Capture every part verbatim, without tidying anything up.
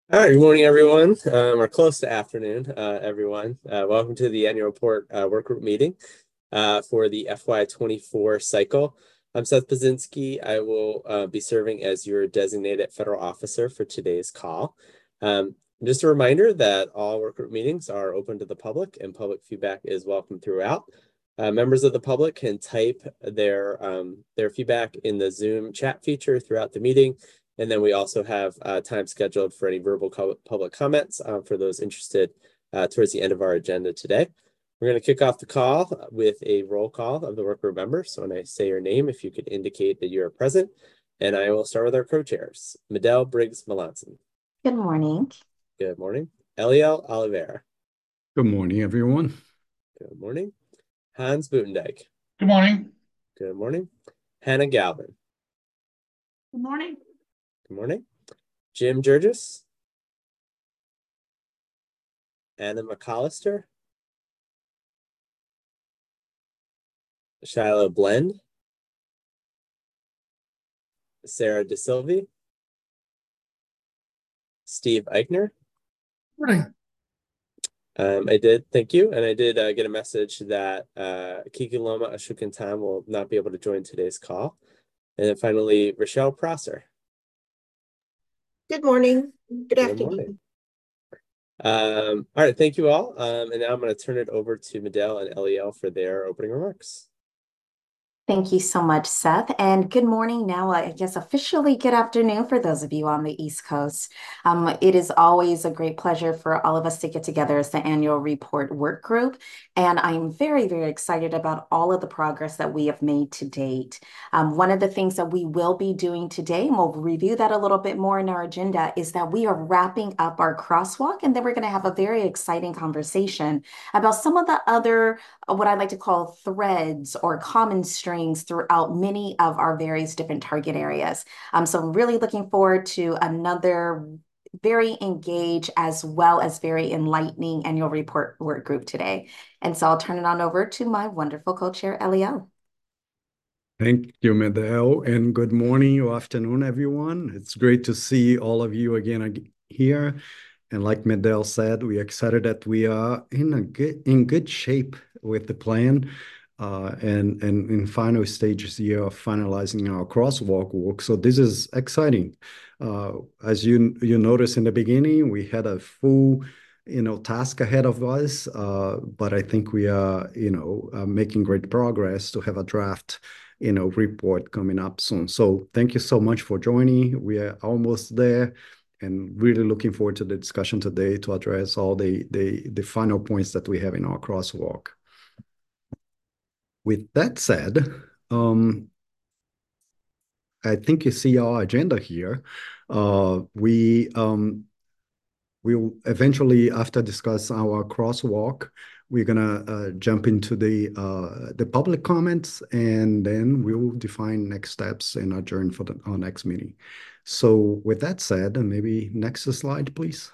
All right, good morning, everyone, um, or close to afternoon, uh, everyone. Uh, welcome to the annual report uh, work group meeting uh, for the F Y twenty-four cycle. I'm Seth Pazinski. I will uh, be serving as your designated federal officer for today's call. Um, just a reminder that all work group meetings are open to the public and public feedback is welcome throughout. Uh, members of the public can type their, um, their feedback in the Zoom chat feature throughout the meeting. And then we also have uh, time scheduled for any verbal co public comments um, for those interested uh, towards the end of our agenda today. We're going to kick off the call with a roll call of the workgroup members. So when I say your name, if you could indicate that you're present, and I will start with our co-chairs. Medell Briggs Melanson. Good morning. Good morning. Eliel Oliveira. Good morning, everyone. Good morning. Hans Buitendijk. Good morning. Good morning. Hannah Galvin. Good morning. Good morning. Jim Jurgis. Anna McAllister. Shiloh Blend. Sarah DeSilvi. Steve Eichner. Morning. Um, I did, thank you. And I did uh, get a message that uh, Kiki Loma Ashukantan will not be able to join today's call. And then finally, Rochelle Prosser. Good morning. Good, Good afternoon. morning. Um, all right, thank you all. Um, and now I'm going to turn it over to Medell and Eliel for their opening remarks. Thank you so much, Seth. And good morning now, I guess officially good afternoon for those of you on the East Coast. Um, it is always a great pleasure for all of us to get together as the annual report work group. And I'm very, very excited about all of the progress that we have made to date. Um, one of the things that we will be doing today, and we'll review that a little bit more in our agenda, is that we are wrapping up our crosswalk, and then we're going to have a very exciting conversation about some of the other, what I like to call threads or common strings throughout many of our various different target areas. Um, so I'm really looking forward to another very engaged as well as very enlightening annual report work group today. And so I'll turn it on over to my wonderful co-chair, Eliel. Thank you, Medell, and good morning or afternoon, everyone. It's great to see all of you again here. And like Medell said, we're excited that we are in a good in good shape with the plan. Uh, and, and in final stages here of finalizing our crosswalk work. So this is exciting. Uh, as you you noticed in the beginning, we had a full, you know, task ahead of us, uh, but I think we are, you know, uh, making great progress to have a draft, you know, report coming up soon. So thank you so much for joining. We are almost there. And really looking forward to the discussion today to address all the, the, the final points that we have in our crosswalk. With that said, um, I think you see our agenda here. Uh, we um, will eventually, after discuss our crosswalk, we're gonna uh, jump into the uh, the public comments, and then we'll define next steps and adjourn for the, our next meeting. So with that said, maybe next slide, please.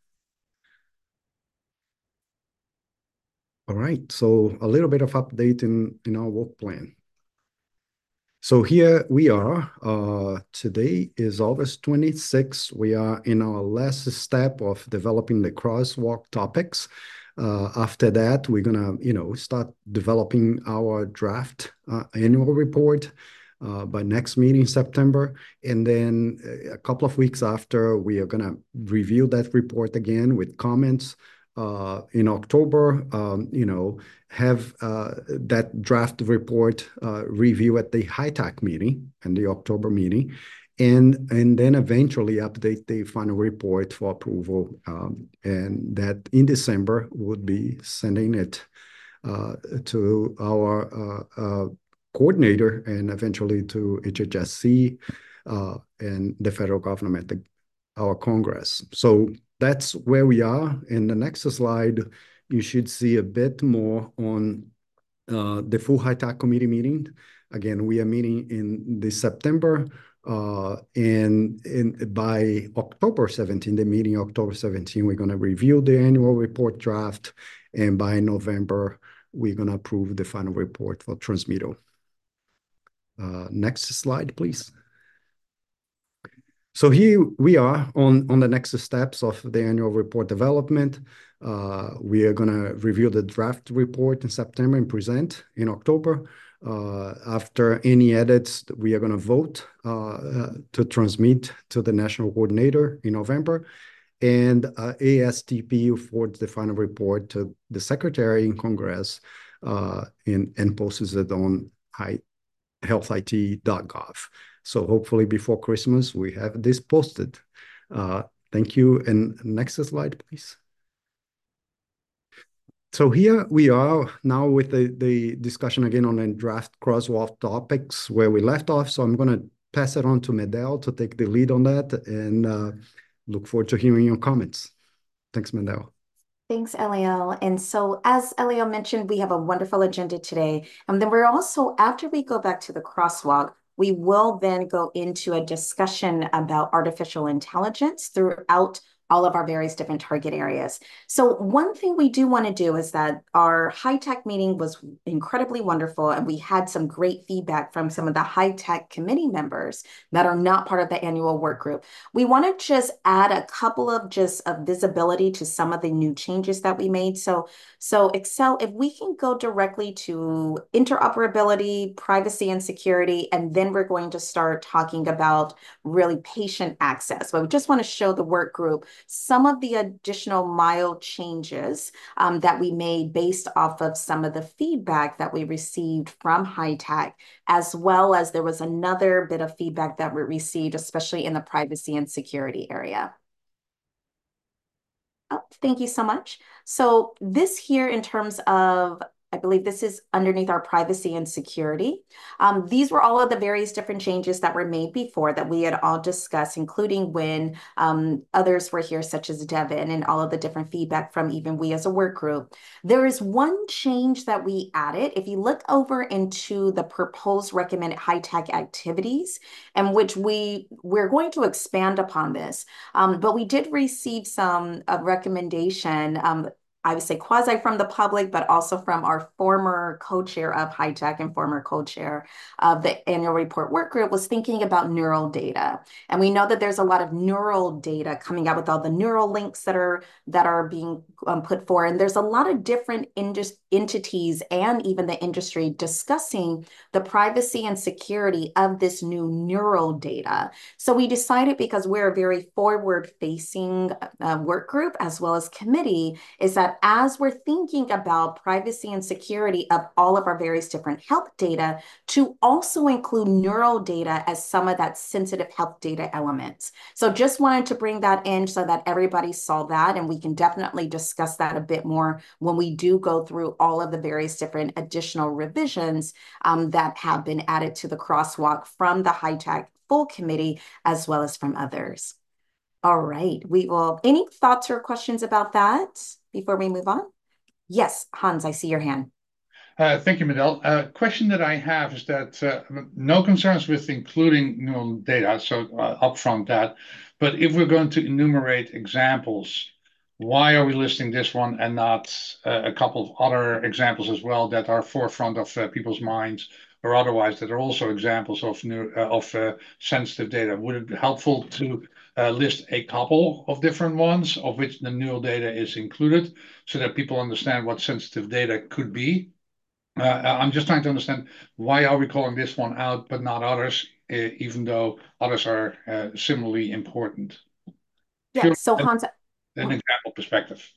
All right, so a little bit of update in, in our work plan. So here we are. Uh, today is August twenty-sixth. We are in our last step of developing the crosswalk topics. Uh, after that, we're gonna, you know, start developing our draft uh, annual report uh, by next meeting in September. And then a couple of weeks after, we are gonna review that report again with comments. Uh, in October, um, you know, have uh, that draft report uh, review at the HITAC meeting and the October meeting, and and then eventually update the final report for approval. Um, and that in December would be sending it uh, to our uh, uh, coordinator and eventually to H H S C uh, and the federal government, the, our Congress. So that's where we are. In the next slide, you should see a bit more on uh, the full HITAC committee meeting. Again, we are meeting in the September, uh, and, and by October seventeenth, the meeting October seventeenth, we're going to review the annual report draft, and by November, we're going to approve the final report for Transmittal. Uh, next slide, please. So here we are on, on the next steps of the annual report development. Uh, we are going to review the draft report in September and present in October. Uh, after any edits, we are going to vote uh, uh, to transmit to the national coordinator in November, and uh, A S T P forwards the final report to the secretary in Congress uh, and, and posts it on health I T dot gov. So hopefully before Christmas, we have this posted. Uh, thank you. And next slide, please. So here we are now with the, the discussion again on the draft crosswalk topics where we left off. So I'm going to pass it on to Medel to take the lead on that, and uh, look forward to hearing your comments. Thanks, Medel. Thanks, Eliel. And so as Eliel mentioned, we have a wonderful agenda today. And then we're also, after we go back to the crosswalk, we will then go into a discussion about artificial intelligence throughout all of our various different target areas. So one thing we do want to do is that our high-tech meeting was incredibly wonderful, and we had some great feedback from some of the high-tech committee members that are not part of the annual work group. We want to just add a couple of just of visibility to some of the new changes that we made. So, so Excel, if we can go directly to interoperability, privacy and security, and then we're going to start talking about really patient access. But we just want to show the work group some of the additional mild changes um, that we made based off of some of the feedback that we received from high tech, as well as there was another bit of feedback that we received, especially in the privacy and security area. Oh, thank you so much. So this here in terms of, I believe this is underneath our privacy and security. Um, these were all of the various different changes that were made before that we had all discussed, including when um, others were here, such as Devin, and all of the different feedback from even we as a work group. There is one change that we added. If you look over into the proposed recommended high-tech activities, and which we, we're going to expand upon this, um, but we did receive some uh, recommendation um, I would say quasi from the public, but also from our former co-chair of high tech and former co-chair of the annual report work group was thinking about neural data. And we know that there's a lot of neural data coming out with all the neural links that are that are being um, put forward. And there's a lot of different entities and even the industry discussing the privacy and security of this new neural data. So we decided, because we're a very forward-facing uh, work group as well as committee, is that as we're thinking about privacy and security of all of our various different health data, to also include neural data as some of that sensitive health data elements. So just wanted to bring that in so that everybody saw that, and we can definitely discuss that a bit more when we do go through all of the various different additional revisions um, that have been added to the crosswalk from the high tech full committee as well as from others. All right, we will, any thoughts or questions about that before we move on? Yes, Hans, I see your hand. Uh, thank you, Medel. A uh, question that I have is that uh, no concerns with including neural data, so uh, upfront that, but if we're going to enumerate examples, why are we listing this one and not uh, a couple of other examples as well that are forefront of uh, people's minds, or otherwise that are also examples of new uh, of uh, sensitive data? Would it be helpful to uh, list a couple of different ones of which the neural data is included, so that people understand what sensitive data could be? Uh, I'm just trying to understand, why are we calling this one out but not others, uh, even though others are uh, similarly important? Yeah, Pure so Hans, an example perspective.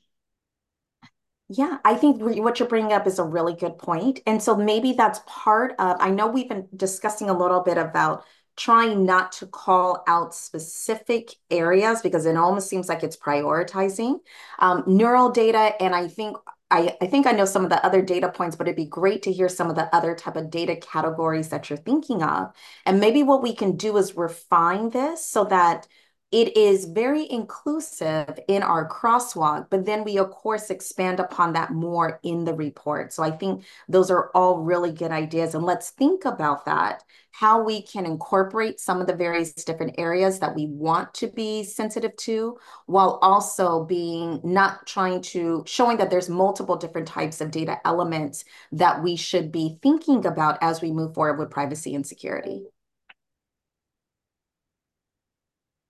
Yeah, I think what you're bringing up is a really good point. And so maybe that's part of, I know we've been discussing a little bit about trying not to call out specific areas because it almost seems like it's prioritizing um, neural data. And I think I, I think I know some of the other data points, but it'd be great to hear some of the other type of data categories that you're thinking of. And maybe what we can do is refine this so that it is very inclusive in our crosswalk, but then we, of course, expand upon that more in the report. So I think those are all really good ideas. And let's think about that, how we can incorporate some of the various different areas that we want to be sensitive to, while also being not trying to, showing that there's multiple different types of data elements that we should be thinking about as we move forward with privacy and security.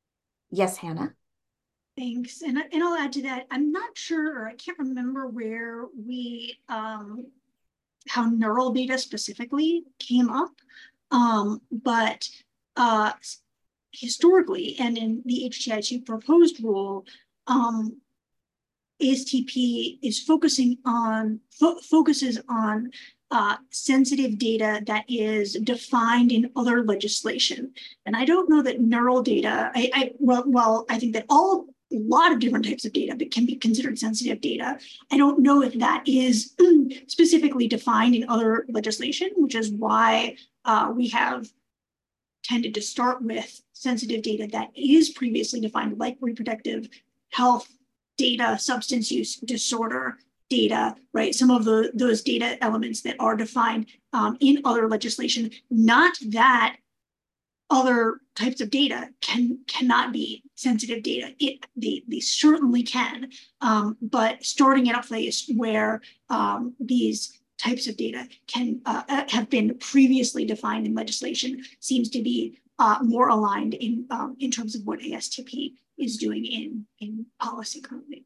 Yes, Hannah. Thanks. And, and I'll add to that, I'm not sure, or I can't remember where we, um, how neural data specifically came up. Um, but uh, historically, and in the H T I two proposed rule, um, A S T P is focusing on, fo focuses on uh, sensitive data that is defined in other legislation. And I don't know that neural data, I, I well, well, I think that all, a lot of different types of data that can be considered sensitive data. I don't know if that is specifically defined in other legislation, which is why uh, we have tended to start with sensitive data that is previously defined, like reproductive health data, substance use disorder data, right? Some of the those data elements that are defined um, in other legislation. Not that other types of data can cannot be sensitive data. It they they certainly can, um, but starting at a place where um, these types of data can uh, have been previously defined in legislation seems to be uh, more aligned in um, in terms of what A S T P is doing in in policy currently.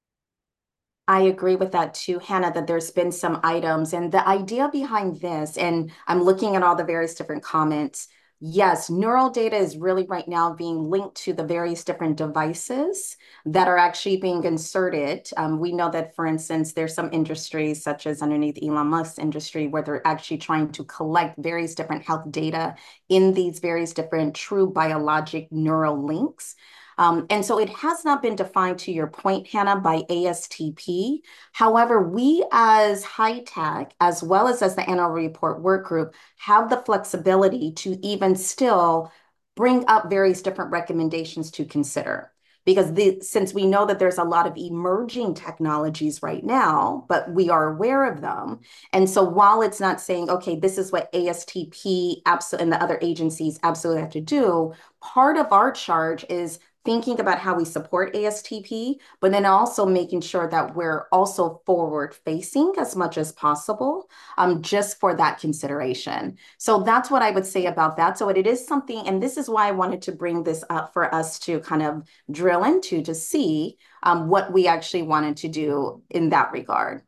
I agree with that too, Hannah, that there's been some items, and the idea behind this, and I'm looking at all the various different comments. Yes, neural data is really right now being linked to the various different devices that are actually being inserted. Um, we know that, for instance, there's some industries such as underneath Elon Musk's industry where they're actually trying to collect various different health data in these various different true biologic neural links. Um, and so it has not been defined, to your point, Hannah, by A S T P. However, we as HITECH, as well as as the annual report work group, have the flexibility to even still bring up various different recommendations to consider. Because the, since we know that there's a lot of emerging technologies right now, but we are aware of them. And so while it's not saying, okay, this is what A S T P and the other agencies absolutely have to do, part of our charge is thinking about how we support A S T P, but then also making sure that we're also forward facing as much as possible, um, just for that consideration. So that's what I would say about that. So it is something, and this is why I wanted to bring this up for us to kind of drill into to see um, what we actually wanted to do in that regard.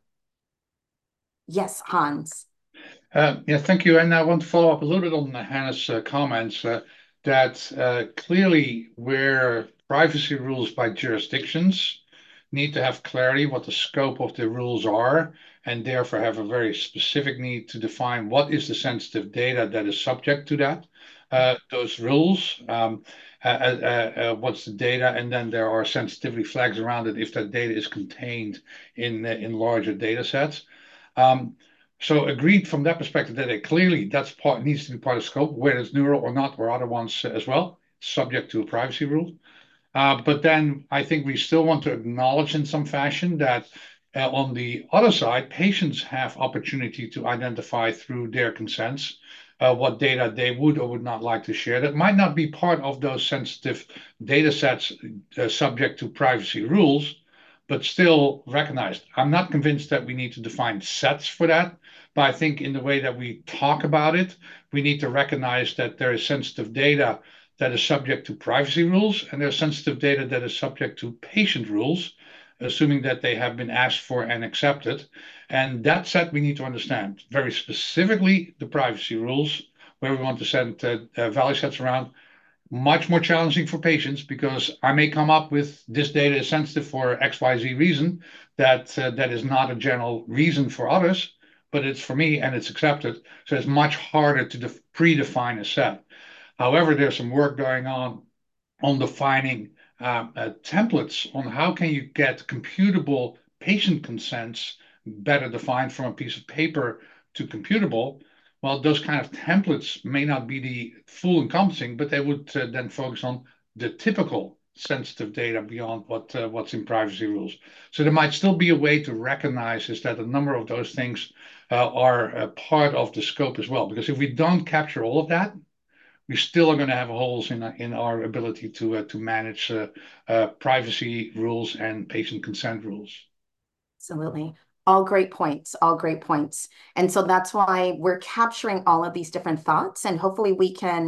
Yes, Hans. Uh, yeah, thank you. And I want to follow up a little bit on Hannah's uh, comments uh, that uh, clearly where privacy rules by jurisdictions need to have clarity what the scope of the rules are, and therefore have a very specific need to define what is the sensitive data that is subject to that, uh, those rules. Um, uh, uh, uh, what's the data, and then there are sensitivity flags around it if that data is contained in uh, in larger data sets. Um, so agreed from that perspective that it clearly that's part needs to be part of scope, whether it's neural or not, or other ones as well, subject to a privacy rule. Uh, but then I think we still want to acknowledge in some fashion that uh, on the other side, patients have opportunity to identify through their consents uh, what data they would or would not like to share. That might not be part of those sensitive data sets uh, subject to privacy rules, but still recognized. I'm not convinced that we need to define sets for that, but I think in the way that we talk about it, we need to recognize that there is sensitive data that is subject to privacy rules, and there's sensitive data that is subject to patient rules, assuming that they have been asked for and accepted. And that set we need to understand very specifically the privacy rules, where we want to send uh, uh, value sets around. Much more challenging for patients because I may come up with this data is sensitive for X Y Z reason that uh, that is not a general reason for others, but it's for me and it's accepted. So it's much harder to predefine a set. However, there's some work going on on defining uh, uh, templates on how can you get computable patient consents better defined from a piece of paper to computable. Well, those kind of templates may not be the full encompassing, but they would uh, then focus on the typical sensitive data beyond what uh, what's in privacy rules. So there might still be a way to recognize is that a number of those things uh, are a part of the scope as well. Because if we don't capture all of that, we still are going to have holes in in our ability to uh, to manage uh, uh, privacy rules and patient consent rules. Absolutely. All great points, all great points. And so that's why we're capturing all of these different thoughts, and hopefully we can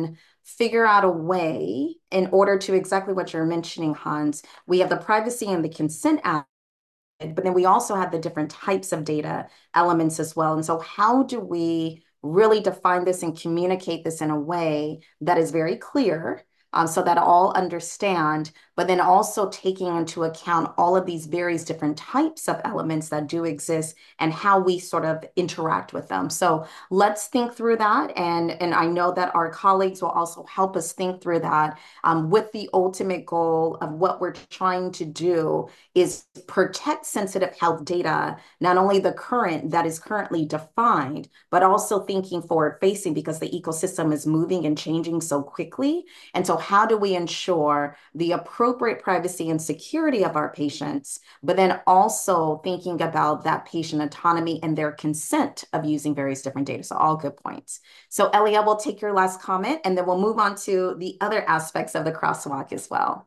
figure out a way in order to exactly what you're mentioning, Hans. We have the privacy and the consent act, but then we also have the different types of data elements as well. And so how do we really define this and communicate this in a way that is very clear, um, so that all understand, but then also taking into account all of these various different types of elements that do exist and how we sort of interact with them. So let's think through that. And, and I know that our colleagues will also help us think through that, um, with the ultimate goal of what we're trying to do is protect sensitive health data, not only the current that is currently defined, but also thinking forward facing, because the ecosystem is moving and changing so quickly. And so how do we ensure the appropriate privacy and security of our patients, but then also thinking about that patient autonomy and their consent of using various different data. So all good points. So Elia, we'll take your last comment and then we'll move on to the other aspects of the crosswalk as well.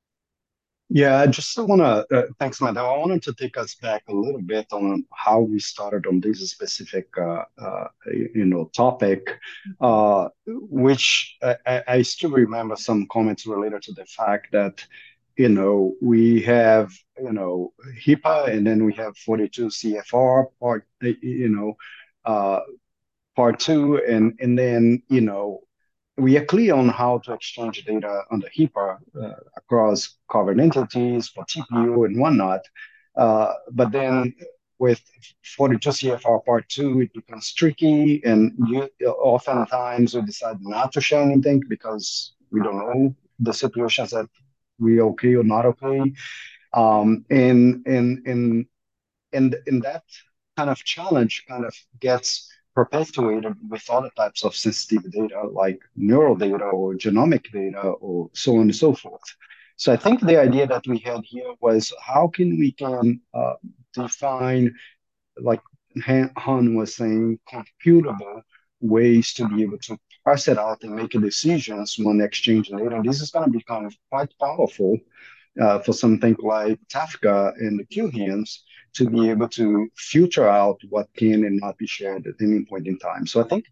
Yeah, I just want to, uh, thanks, Madam. I wanted to take us back a little bit on how we started on this specific, uh, uh, you know, topic, uh, which I, I still remember some comments related to the fact that, you know, we have, you know, HIPAA and then we have forty-two C F R part, you know, uh, part two, and and then, you know, we are clear on how to exchange data under HIPAA uh, across covered entities for T P U and whatnot. Uh, but then with forty-two C F R Part two, it becomes tricky, and you, oftentimes we decide not to share anything because we don't know the situations that we okay or not okay. Um, and, and, and, and, and that kind of challenge kind of gets perpetuated with other types of sensitive data like neural data or genomic data or so on and so forth. So I think the idea that we had here was how can we can uh, define, like Han was saying, computable ways to be able to parse it out and make decisions when exchanging data. And this is going to become quite powerful uh, for something like Kafka and the Q H I Ms to be able to filter out what can and not be shared at any point in time. So I think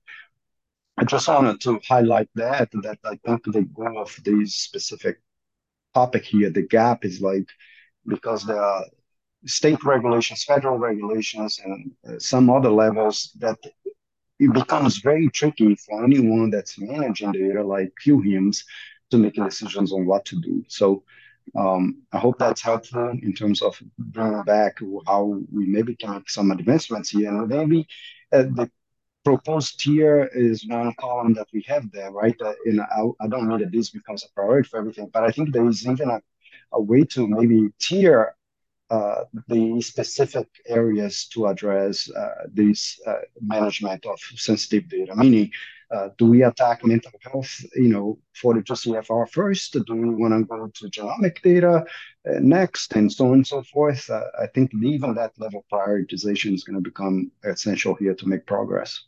I just wanted to highlight that, that I think the goal of this specific topic here, the gap is like, because there are state regulations, federal regulations, and uh, some other levels that it becomes very tricky for anyone that's managing data like Q H I Ms to make decisions on what to do. So um, I hope that's helpful in terms of bringing back how we maybe can make some advancements here. And maybe uh, the proposed tier is one column that we have there, right? Uh, and I, I don't mean that this becomes a priority for everything, but I think there is even a, a way to maybe tier uh, the specific areas to address uh, this uh, management of sensitive data, meaning uh, do we attack mental health, you know, forty-two C F R first? Do we want to go to genomic data uh, next, and so on and so forth? Uh, I think even that level of prioritization is going to become essential here to make progress.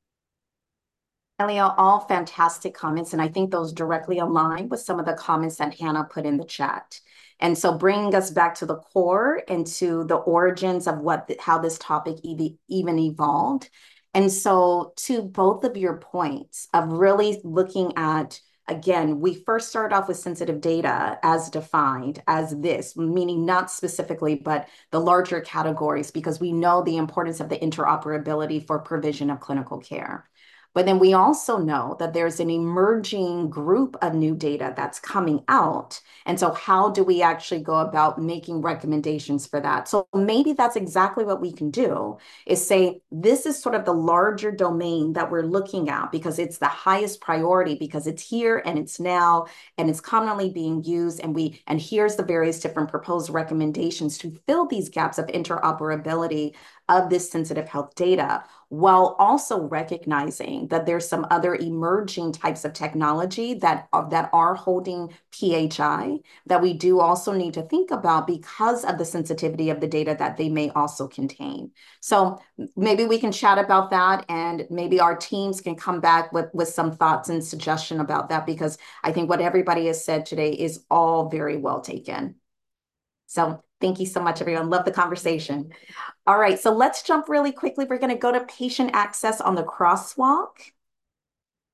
Elio, all fantastic comments, and I think those directly align with some of the comments that Hannah put in the chat. And so bringing us back to the core and to the origins of what, how this topic even evolved. And so to both of your points of really looking at, again, we first started off with sensitive data as defined as this, meaning not specifically, but the larger categories, because we know the importance of the interoperability for provision of clinical care. But then we also know that there's an emerging group of new data that's coming out. And so how do we actually go about making recommendations for that? So maybe that's exactly what we can do, is say, this is sort of the larger domain that we're looking at because it's the highest priority, because it's here and it's now, and it's commonly being used. And we, and here's the various different proposed recommendations to fill these gaps of interoperability of this sensitive health data, while also recognizing that there's some other emerging types of technology that are, that are holding P H I that we do also need to think about because of the sensitivity of the data that they may also contain. So maybe we can chat about that, and maybe our teams can come back with, with some thoughts and suggestion about that, because I think what everybody has said today is all very well taken. So thank you so much, everyone. Love the conversation. All right, so let's jump really quickly. We're going to go to patient access on the crosswalk.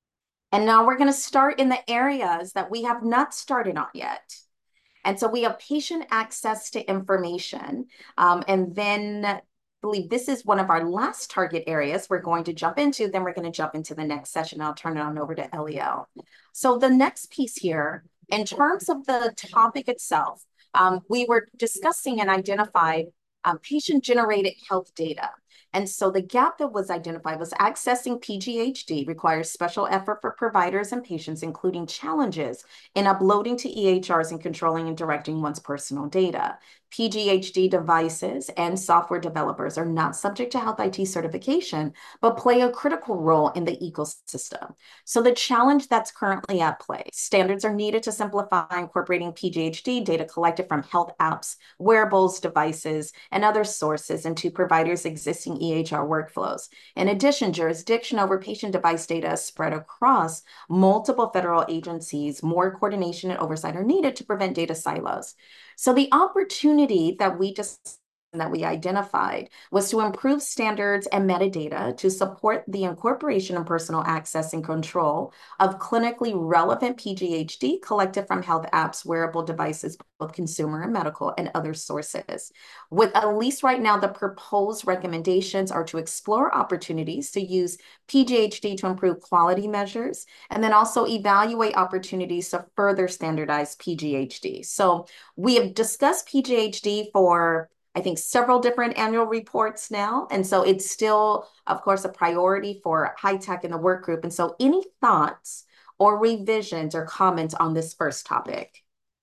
And now we're going to start in the areas that we have not started on yet. And so we have patient access to information. Um, and then I believe this is one of our last target areas we're going to jump into. Then we're going to jump into the next session. I'll turn it on over to Eliel. So the next piece here, in terms of the topic itself, um, we were discussing and identified um, patient-generated health data. And so the gap that was identified was accessing P G H D requires special effort for providers and patients, including challenges in uploading to E H Rs and controlling and directing one's personal data. P G H D devices and software developers are not subject to health I T certification, but play a critical role in the ecosystem. So the challenge that's currently at play, standards are needed to simplify incorporating P G H D data collected from health apps, wearables, devices, and other sources into providers' existing E H R workflows. In addition, jurisdiction over patient device data is spread across multiple federal agencies. More coordination and oversight are needed to prevent data silos. So the opportunity that we just that we identified was to improve standards and metadata to support the incorporation of personal access and control of clinically relevant P G H D collected from health apps, wearable devices, both consumer and medical, and other sources. With at least right now, the proposed recommendations are to explore opportunities to use P G H D to improve quality measures, and then also evaluate opportunities to further standardize P G H D. So we have discussed P G H D for I think several different annual reports now. And so it's still, of course, a priority for high tech in the work group. And so any thoughts or revisions or comments on this first topic?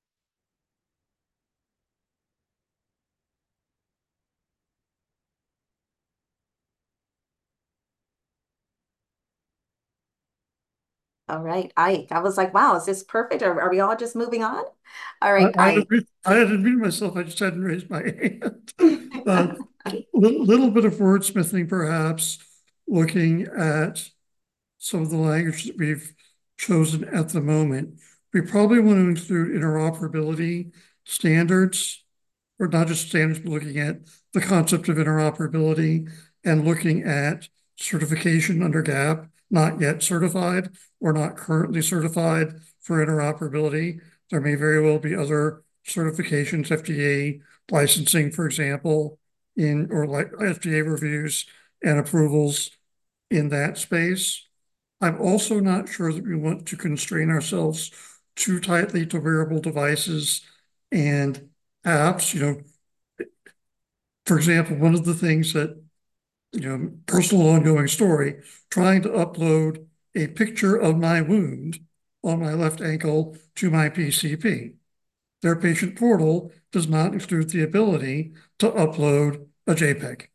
All right, Ike. I was like, wow, is this perfect? Or are we all just moving on? All right, I, I, Ike. had, I had admitted myself, I just hadn't raised my hand. uh, little, little bit of wordsmithing, perhaps, looking at some of the language that we've chosen at the moment. We probably want to include interoperability standards, or not just standards, but looking at the concept of interoperability and looking at certification under G A P, not yet certified or not currently certified for interoperability. There may very well be other certifications, F D A licensing, for example, in or like F D A reviews and approvals in that space. I'm also not sure that we want to constrain ourselves too tightly to wearable devices and apps. You know, for example, one of the things that, you know, personal ongoing story, trying to upload a picture of my wound on my left ankle to my P C P. Their patient portal does not include the ability to upload a JPEG.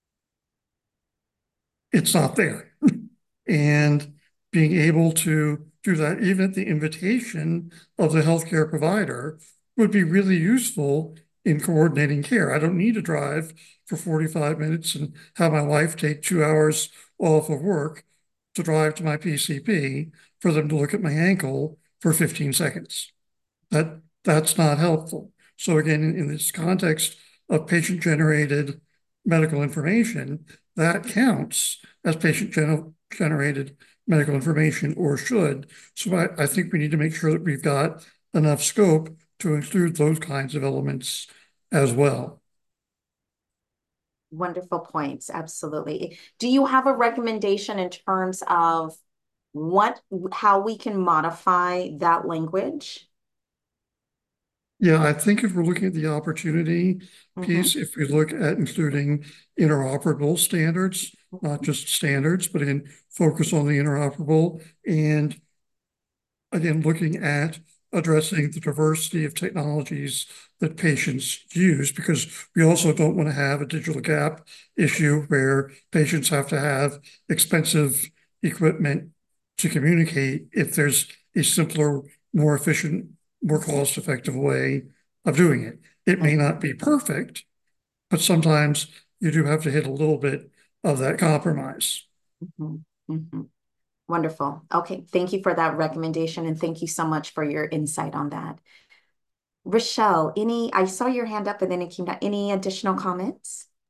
It's not there. And being able to do that, even at the invitation of the healthcare provider, would be really useful in coordinating care. I don't need to drive for forty-five minutes and have my wife take two hours off of work to drive to my P C P for them to look at my ankle for fifteen seconds. That, that's not helpful. So again, in, in this context of patient-generated medical information, that counts as patient-generated medical information, or should. So I, I think we need to make sure that we've got enough scope to include those kinds of elements as well. Wonderful points. Absolutely. Do you have a recommendation in terms of what, how we can modify that language? Yeah, I think if we're looking at the opportunity piece, mm-hmm. if we look at including interoperable standards, mm-hmm. not just standards, but again, focus on the interoperable, and again, looking at addressing the diversity of technologies that patients use, because we also don't want to have a digital gap issue where patients have to have expensive equipment to communicate if there's a simpler, more efficient, more cost-effective way of doing it. It may not be perfect, but sometimes you do have to hit a little bit of that compromise. Mm-hmm. Mm-hmm. Wonderful. Okay, thank you for that recommendation, and thank you so much for your insight on that. Rochelle, any, I saw your hand up and then it came down. Any additional comments?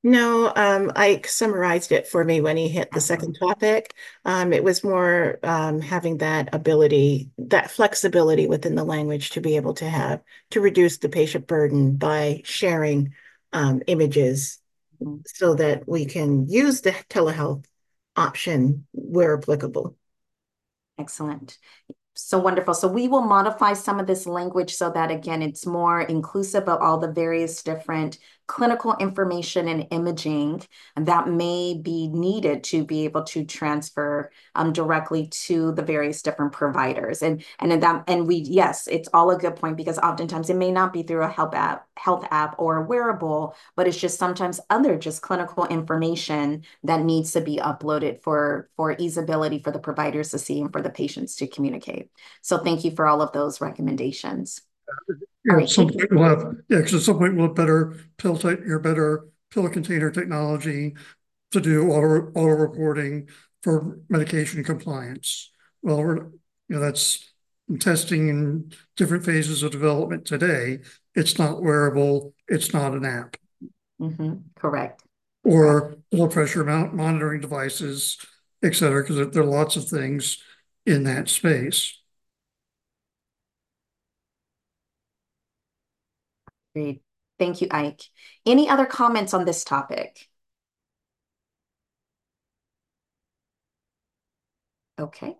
No, um, Ike summarized it for me when he hit the second topic. Um, it was more um, having that ability, that flexibility within the language to be able to have to reduce the patient burden by sharing um, images so that we can use the telehealth option where applicable. Excellent. So wonderful. So we will modify some of this language so that, again, it's more inclusive of all the various different clinical information and imaging that may be needed to be able to transfer um, directly to the various different providers. And and that and we yes, it's all a good point because oftentimes it may not be through a health app, health app or a wearable, but it's just sometimes other just clinical information that needs to be uploaded for for easeability for the providers to see and for the patients to communicate. So thank you for all of those recommendations. Yeah, All at right, some thank you. point we'll have, yeah, because at some point we'll have better pill type, your better pill container technology to do auto, auto reporting for medication compliance. Well, we're, you know, that's testing in different phases of development today. It's not wearable. It's not an app. Mm-hmm. Correct. Or Correct. blood pressure mount monitoring devices, et cetera, because there are lots of things in that space. Great. Thank you, Ike. Any other comments on this topic? Okay.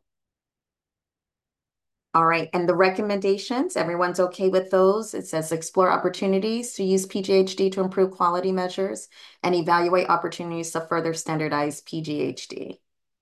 All right. And the recommendations, everyone's okay with those? It says explore opportunities to use P G H D to improve quality measures and evaluate opportunities to further standardize P G H D.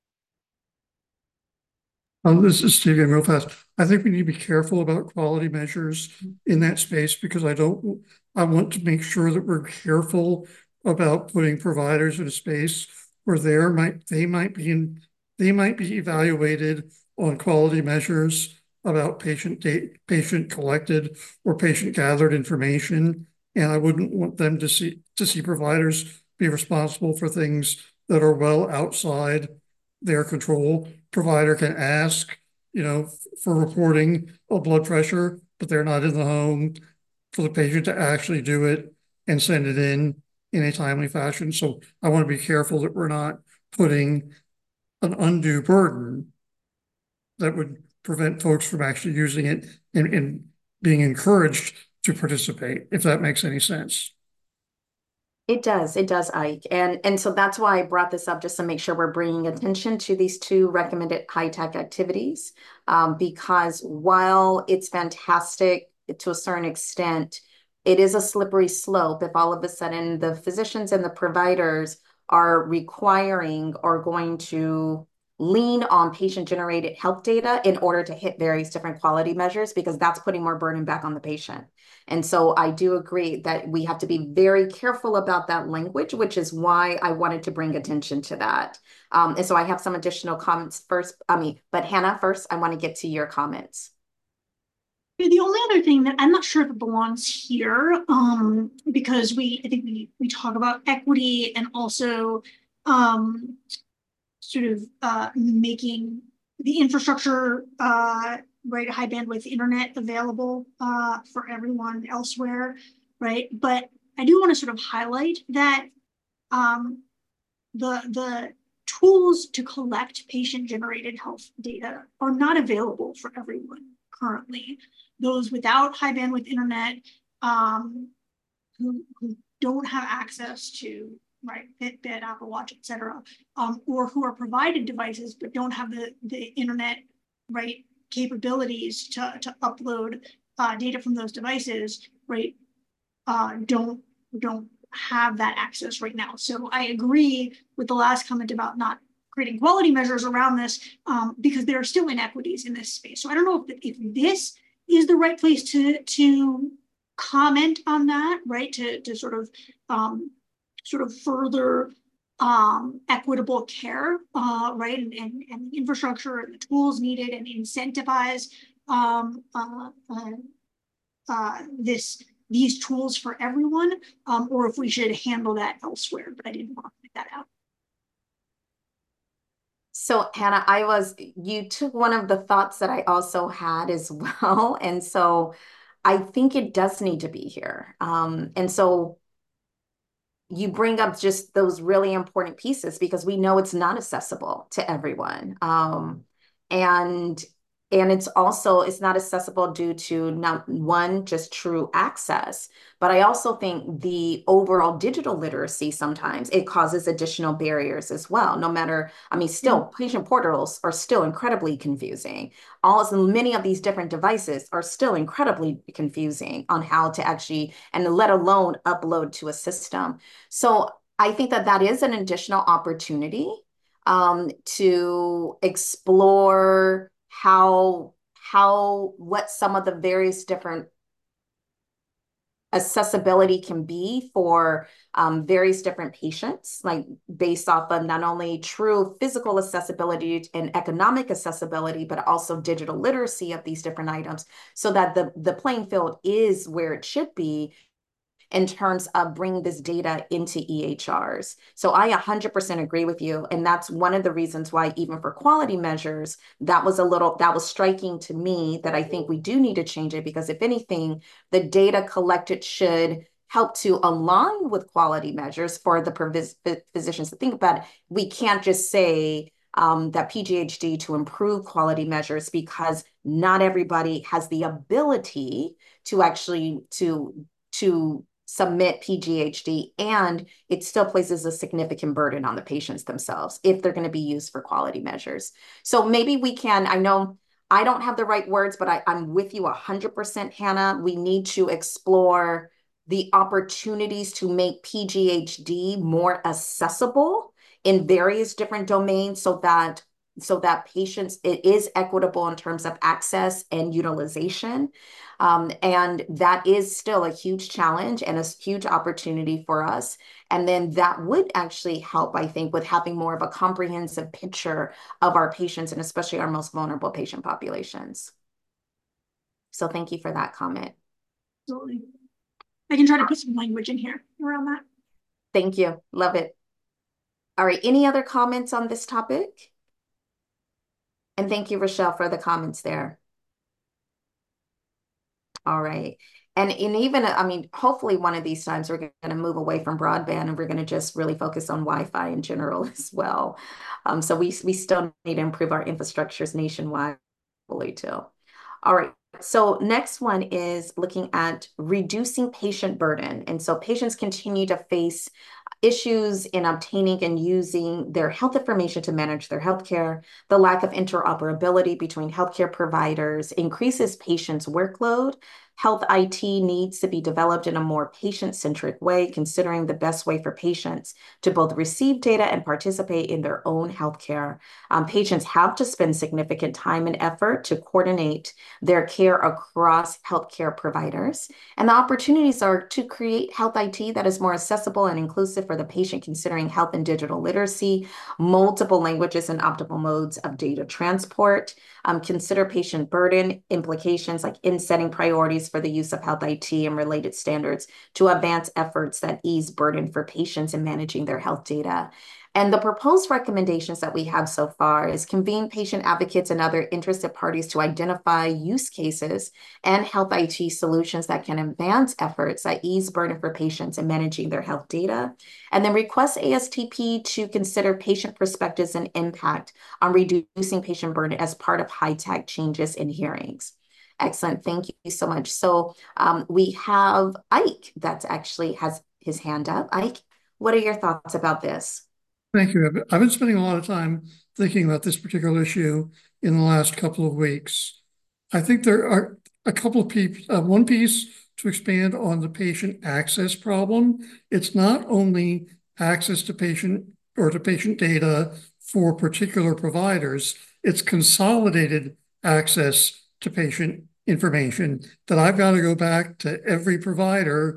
Um, this is Steve again, real fast. I think we need to be careful about quality measures in that space because I don't, I want to make sure that we're careful about putting providers in a space where they might, they might be in, they might be evaluated on quality measures about patient data, patient collected or patient gathered information. And I wouldn't want them to see, to see providers be responsible for things that are well outside their control. Provider can ask, you know, for reporting of blood pressure, but they're not in the home for the patient to actually do it and send it in in a timely fashion. So I want to be careful that we're not putting an undue burden that would prevent folks from actually using it and, and being encouraged to participate, if that makes any sense. It does, it does, Ike. And, and so that's why I brought this up, just to make sure we're bringing attention to these two recommended high-tech activities. Um, because while it's fantastic to a certain extent, it is a slippery slope if all of a sudden the physicians and the providers are requiring or going to lean on patient-generated health data in order to hit various different quality measures, because that's putting more burden back on the patient. And so I do agree that we have to be very careful about that language, which is why I wanted to bring attention to that. Um, and so I have some additional comments first. I mean, but Hannah, first, I want to get to your comments. The only other thing that I'm not sure if it belongs here, um, because we, I think we, we talk about equity and also um, sort of uh, making the infrastructure, uh, right, high bandwidth internet available uh, for everyone elsewhere, right? But I do want to sort of highlight that um, the the tools to collect patient-generated health data are not available for everyone currently. Those without high bandwidth internet, um, who, who don't have access to, right, Fitbit, Apple Watch, et cetera, um, or who are provided devices but don't have the, the internet, right, capabilities to, to upload uh, data from those devices, right, uh, don't, don't have that access right now. So I agree with the last comment about not creating quality measures around this um, because there are still inequities in this space. So I don't know if, if this is the right place to, to comment on that, right? To, to sort of um, sort of further um, equitable care, uh, right? And, and, and the infrastructure and the tools needed and incentivize um, uh, uh, uh, this these tools for everyone, um, or if we should handle that elsewhere, but I didn't want to point that out. So Hannah, I was, you took one of the thoughts that I also had as well. And so I think it does need to be here. Um, and so you bring up just those really important pieces because we know it's not accessible to everyone. Um, and and it's also, it's not accessible due to not one, just true access, but I also think the overall digital literacy, sometimes it causes additional barriers as well. No matter, I mean, still mm-hmm. patient portals are still incredibly confusing. All many of these different devices are still incredibly confusing on how to actually, and let alone upload to a system. So I think that that is an additional opportunity um, to explore how, how, what some of the various different accessibility can be for um, various different patients, like based off of not only true physical accessibility and economic accessibility, but also digital literacy of these different items, so that the, the playing field is where it should be in terms of bringing this data into E H Rs. So I one hundred percent agree with you. And that's one of the reasons why, even for quality measures, that was a little, that was striking to me, that I think we do need to change it, because if anything, the data collected should help to align with quality measures for the physicians to think about it. We can't just say um, that P G H D to improve quality measures, because not everybody has the ability to actually to to submit P G H D, and it still places a significant burden on the patients themselves if they're going to be used for quality measures. So maybe we can, I know I don't have the right words, but I, I'm with you one hundred percent, Hannah. We need to explore the opportunities to make P G H D more accessible in various different domains, so that so that patients, it is equitable in terms of access and utilization. Um, and that is still a huge challenge and a huge opportunity for us. And then that would actually help, I think, with having more of a comprehensive picture of our patients, and especially our most vulnerable patient populations. So thank you for that comment. Absolutely. I can try to put some language in here around that. Thank you. Love it. All right. Any other comments on this topic? And thank you, Rochelle, for the comments there. All right. And, and even, I mean, hopefully one of these times we're going to move away from broadband, and we're going to just really focus on Wi-Fi in general as well. Um, so we, we still need to improve our infrastructures nationwide too. All right. So next one is looking at reducing patient burden. And so patients continue to face issues in obtaining and using their health information to manage their healthcare. The lack of interoperability between healthcare providers increases patients' workload. Health I T needs to be developed in a more patient-centric way, considering the best way for patients to both receive data and participate in their own healthcare. Um, patients have to spend significant time and effort to coordinate their care across healthcare providers. And the opportunities are to create health I T that is more accessible and inclusive for the patient, considering health and digital literacy, multiple languages and optimal modes of data transport. Um, consider patient burden implications, like in setting priorities for the use of health I T and related standards to advance efforts that ease burden for patients in managing their health data. And the proposed recommendations that we have so far is convene patient advocates and other interested parties to identify use cases and health I T solutions that can advance efforts that ease burden for patients in managing their health data. And then request A S T P to consider patient perspectives and impact on reducing patient burden as part of high-tech changes in hearings. Excellent. Thank you so much. So um, we have Ike that actually has his hand up. Ike, what are your thoughts about this? Thank you. I've been spending a lot of time thinking about this particular issue in the last couple of weeks. I think there are a couple of pieces, uh, one piece to expand on the patient access problem. It's not only access to patient or to patient data for particular providers, it's consolidated access to patient information, that I've got to go back to every provider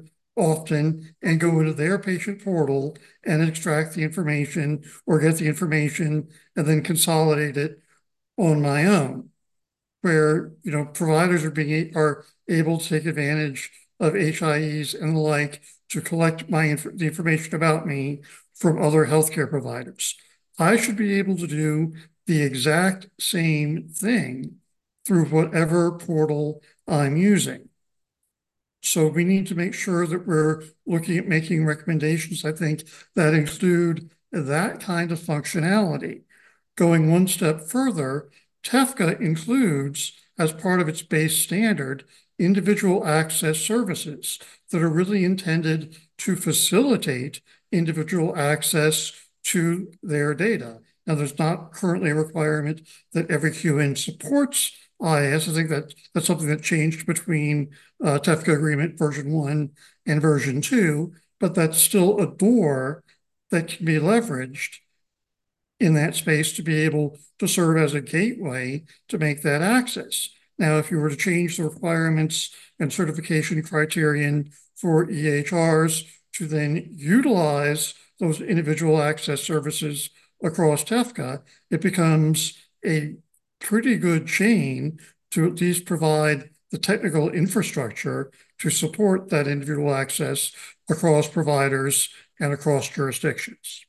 often and go into their patient portal and extract the information or get the information and then consolidate it on my own, where, you know, providers are being are able to take advantage of H I Es and the like to collect my inf the information about me from other healthcare providers. I should be able to do the exact same thing through whatever portal I'm using. So we need to make sure that we're looking at making recommendations, I think, that include that kind of functionality. Going one step further, TEFCA includes, as part of its base standard, individual access services that are really intended to facilitate individual access to their data. Now, there's not currently a requirement that every Q N supports I A S. I think that that's something that changed between uh, TEFCA agreement version one and version two, but that's still a door that can be leveraged in that space to be able to serve as a gateway to make that access. Now, if you were to change the requirements and certification criterion for E H Rs to then utilize those individual access services across TEFCA, it becomes a pretty good chain to at least provide the technical infrastructure to support that individual access across providers and across jurisdictions.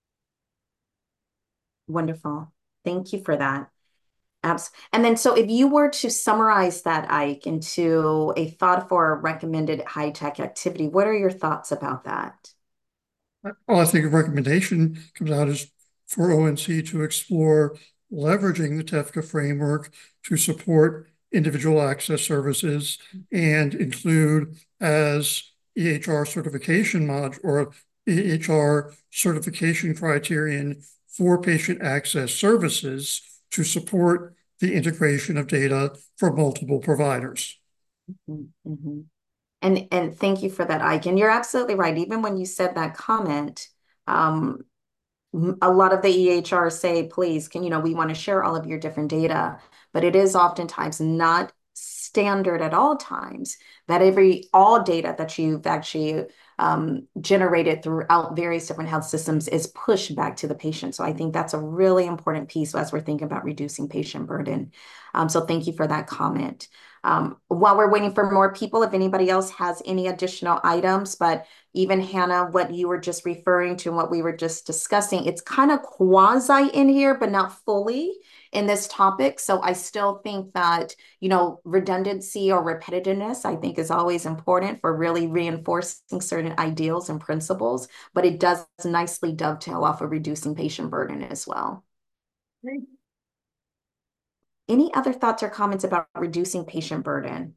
Wonderful. Thank you for that. Abs- and then, so if you were to summarize that, Ike, into a thought for a recommended high-tech activity, what are your thoughts about that? Well, I think a recommendation comes out as for O N C to explore leveraging the TEFCA framework to support individual access services and include as E H R certification mod or E H R certification criterion for patient access services to support the integration of data for multiple providers. Mm-hmm. Mm-hmm. And, and thank you for that, Ike. And you're absolutely right. Even when you said that comment, um, a lot of the E H Rs say, please, can, you know, we want to share all of your different data, but it is oftentimes not standard at all times that every, all data that you've actually um, generated throughout various different health systems is pushed back to the patient. So I think that's a really important piece as we're thinking about reducing patient burden. Um, so thank you for that comment. Um, while we're waiting for more people, if anybody else has any additional items, but even Hannah, what you were just referring to and what we were just discussing, it's kind of quasi in here, but not fully in this topic. So I still think that, you know, redundancy or repetitiveness, I think is always important for really reinforcing certain ideals and principles, but it does nicely dovetail off of reducing patient burden as well. Great. Any other thoughts or comments about reducing patient burden?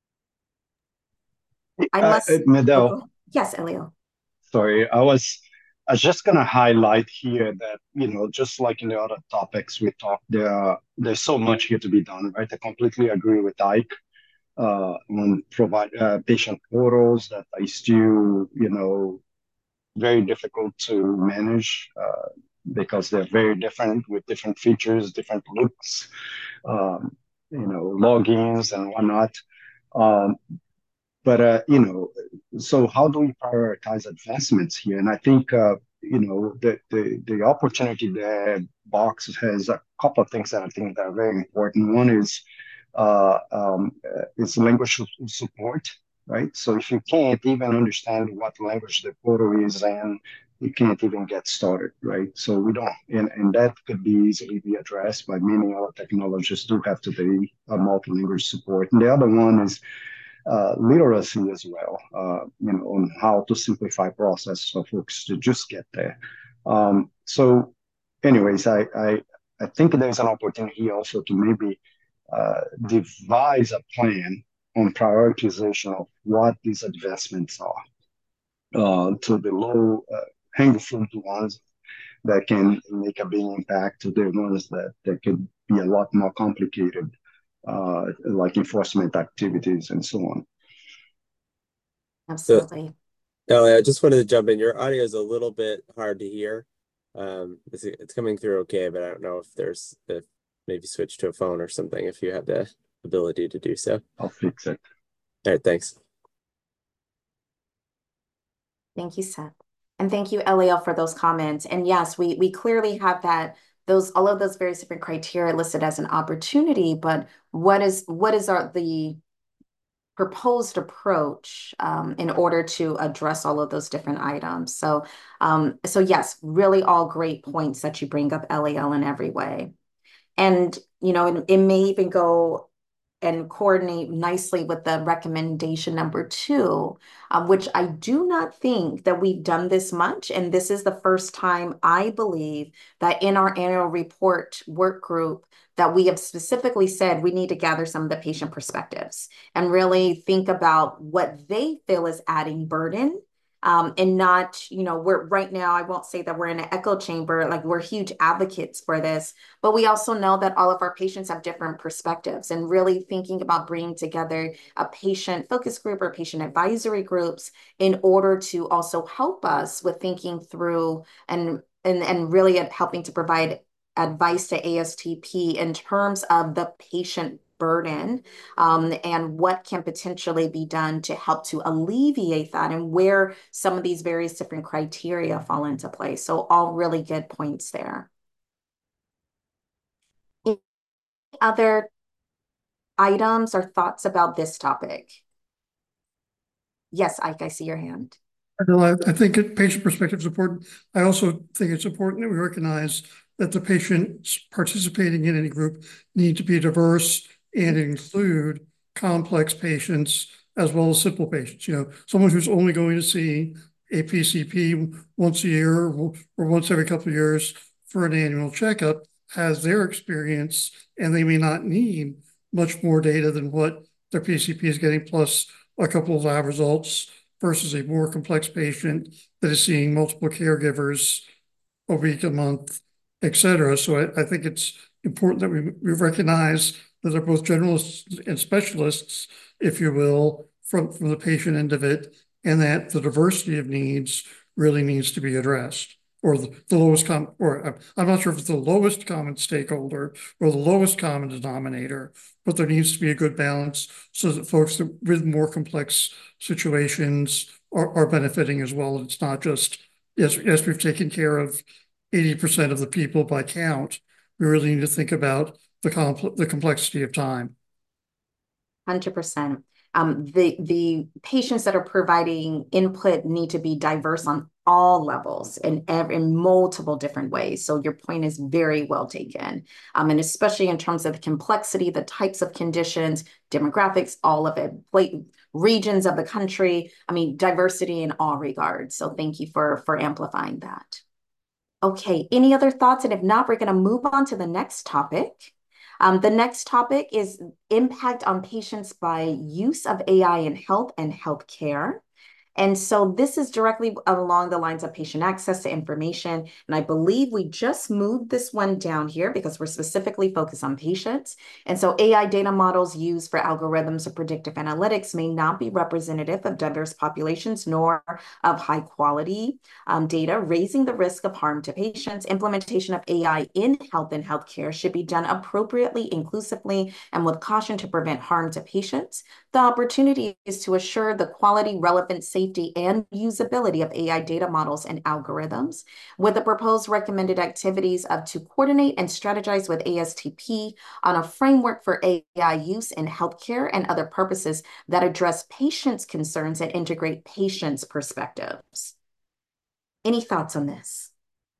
I must. Uh, Medel. Oh, yes, Elio. Sorry, I was I was just gonna highlight here that, you know, just like in the other topics we talked, there are, there's so much here to be done, right? I completely agree with Ike uh, on provide uh, patient portals that are still, you know, very difficult to manage uh, because they're very different with different features, different looks, um, you know, logins and whatnot. Um, but uh, you know, so how do we prioritize advancements here? And I think uh, you know the, the the opportunity there, Box has a couple of things that I think that are very important. One is uh, um, uh, it's language support, right? So if you can't even understand what language the portal is in, you can't even get started, right? So we don't, and, and that could be easily be addressed by many other technologies do have today a multi-language support. And the other one is uh, literacy as well, uh, you know, on how to simplify process for folks to just get there. Um, so anyways, I, I, I think there's an opportunity also to maybe uh, devise a plan on prioritization of what these advancements are uh, to the low uh, hanging fruit ones that can make a big impact to the ones that, that could be a lot more complicated, uh, like enforcement activities and so on. Absolutely. So, Ellie, I just wanted to jump in. Your audio is a little bit hard to hear. Um, it's, it's coming through okay, but I don't know if there's, if maybe switch to a phone or something if you have the ability to do so. I'll fix it. All right, thanks. Thank you, Seth. And thank you, Eliel, for those comments. And yes, we we clearly have that, those all of those various different criteria listed as an opportunity, but what is what is our the proposed approach um, in order to address all of those different items? So um, so yes, really all great points that you bring up, Eliel, in every way. And you know, it, it may even go and coordinate nicely with the recommendation number two, uh, which I do not think that we've done this much. And this is the first time I believe that in our annual report work group that we have specifically said we need to gather some of the patient perspectives and really think about what they feel is adding burden. Um, and not, you know, we're right now, I won't say that we're in an echo chamber, like we're huge advocates for this, but we also know that all of our patients have different perspectives, and really thinking about bringing together a patient focus group or patient advisory groups in order to also help us with thinking through and and, and really helping to provide advice to A S T P in terms of the patient burden, um, and what can potentially be done to help to alleviate that, and where some of these various different criteria fall into place. So all really good points there. Any other items or thoughts about this topic? Yes, Ike, I see your hand. No, I, I think it, patient perspective is important. I also think it's important that we recognize that the patients participating in any group need to be diverse and include complex patients as well as simple patients. You know, someone who's only going to see a P C P once a year or, or once every couple of years for an annual checkup has their experience, and they may not need much more data than what their P C P is getting, plus a couple of lab results, versus a more complex patient that is seeing multiple caregivers a week, a month, et cetera. So I, I think it's important that we, we recognize that they're both generalists and specialists, if you will, from, from the patient end of it, and that the diversity of needs really needs to be addressed. Or the, the lowest common, or I'm not sure if it's the lowest common stakeholder or the lowest common denominator, but there needs to be a good balance so that folks that with more complex situations are, are benefiting as well. It's not just, yes, yes, we've taken care of eighty percent of the people by count. We really need to think about the compl the complexity of time. one hundred percent. Um, the, the patients that are providing input need to be diverse on all levels and in, in multiple different ways. So your point is very well taken. Um, and especially in terms of the complexity, the types of conditions, demographics, all of it, regions of the country. I mean, diversity in all regards. So thank you for, for amplifying that. Okay, any other thoughts? And if not, we're going to move on to the next topic. Um, the next topic is impact on patients by use of A I in health and healthcare. And so this is directly along the lines of patient access to information. And I believe we just moved this one down here because we're specifically focused on patients. And so A I data models used for algorithms or predictive analytics may not be representative of diverse populations nor of high quality um, data, raising the risk of harm to patients. Implementation of A I in health and healthcare should be done appropriately, inclusively, and with caution to prevent harm to patients. The opportunity is to assure the quality, relevant, safety, and usability of A I data models and algorithms, with the proposed recommended activities of to coordinate and strategize with A S T P on a framework for A I use in healthcare and other purposes that address patients' concerns and integrate patients' perspectives. Any thoughts on this?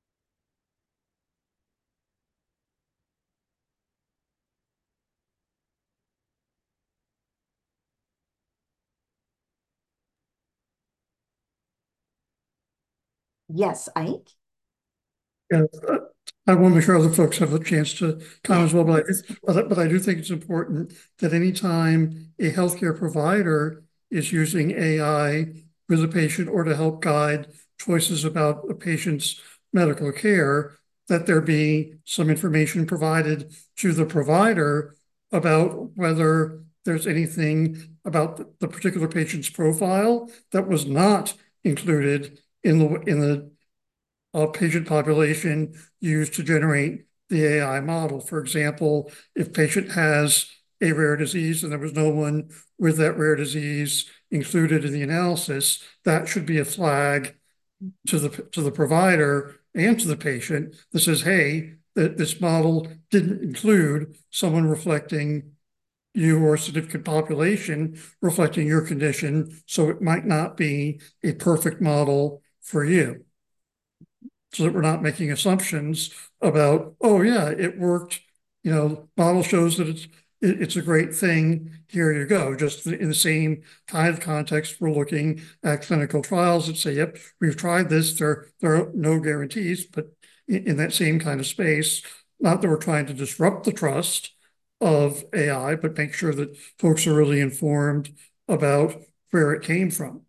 Yes, Ike? Yeah, I want to make sure other folks have a chance to comment as well, but I, but, but I do think it's important that anytime a healthcare provider is using A I with a patient or to help guide choices about a patient's medical care, that there be some information provided to the provider about whether there's anything about the particular patient's profile that was not included in the in the uh, patient population used to generate the A I model. For example, if patient has a rare disease and there was no one with that rare disease included in the analysis, that should be a flag to the to the provider and to the patient that says, hey, that this model didn't include someone reflecting you or a significant population reflecting your condition, so it might not be a perfect model for you. So that we're not making assumptions about, oh yeah, it worked, you know, model shows that it's it, it's a great thing. Here you go. Just in the same kind of context, we're looking at clinical trials that say, yep, we've tried this. There, there are no guarantees, but in, in that same kind of space, not that we're trying to disrupt the trust of A I, but make sure that folks are really informed about where it came from.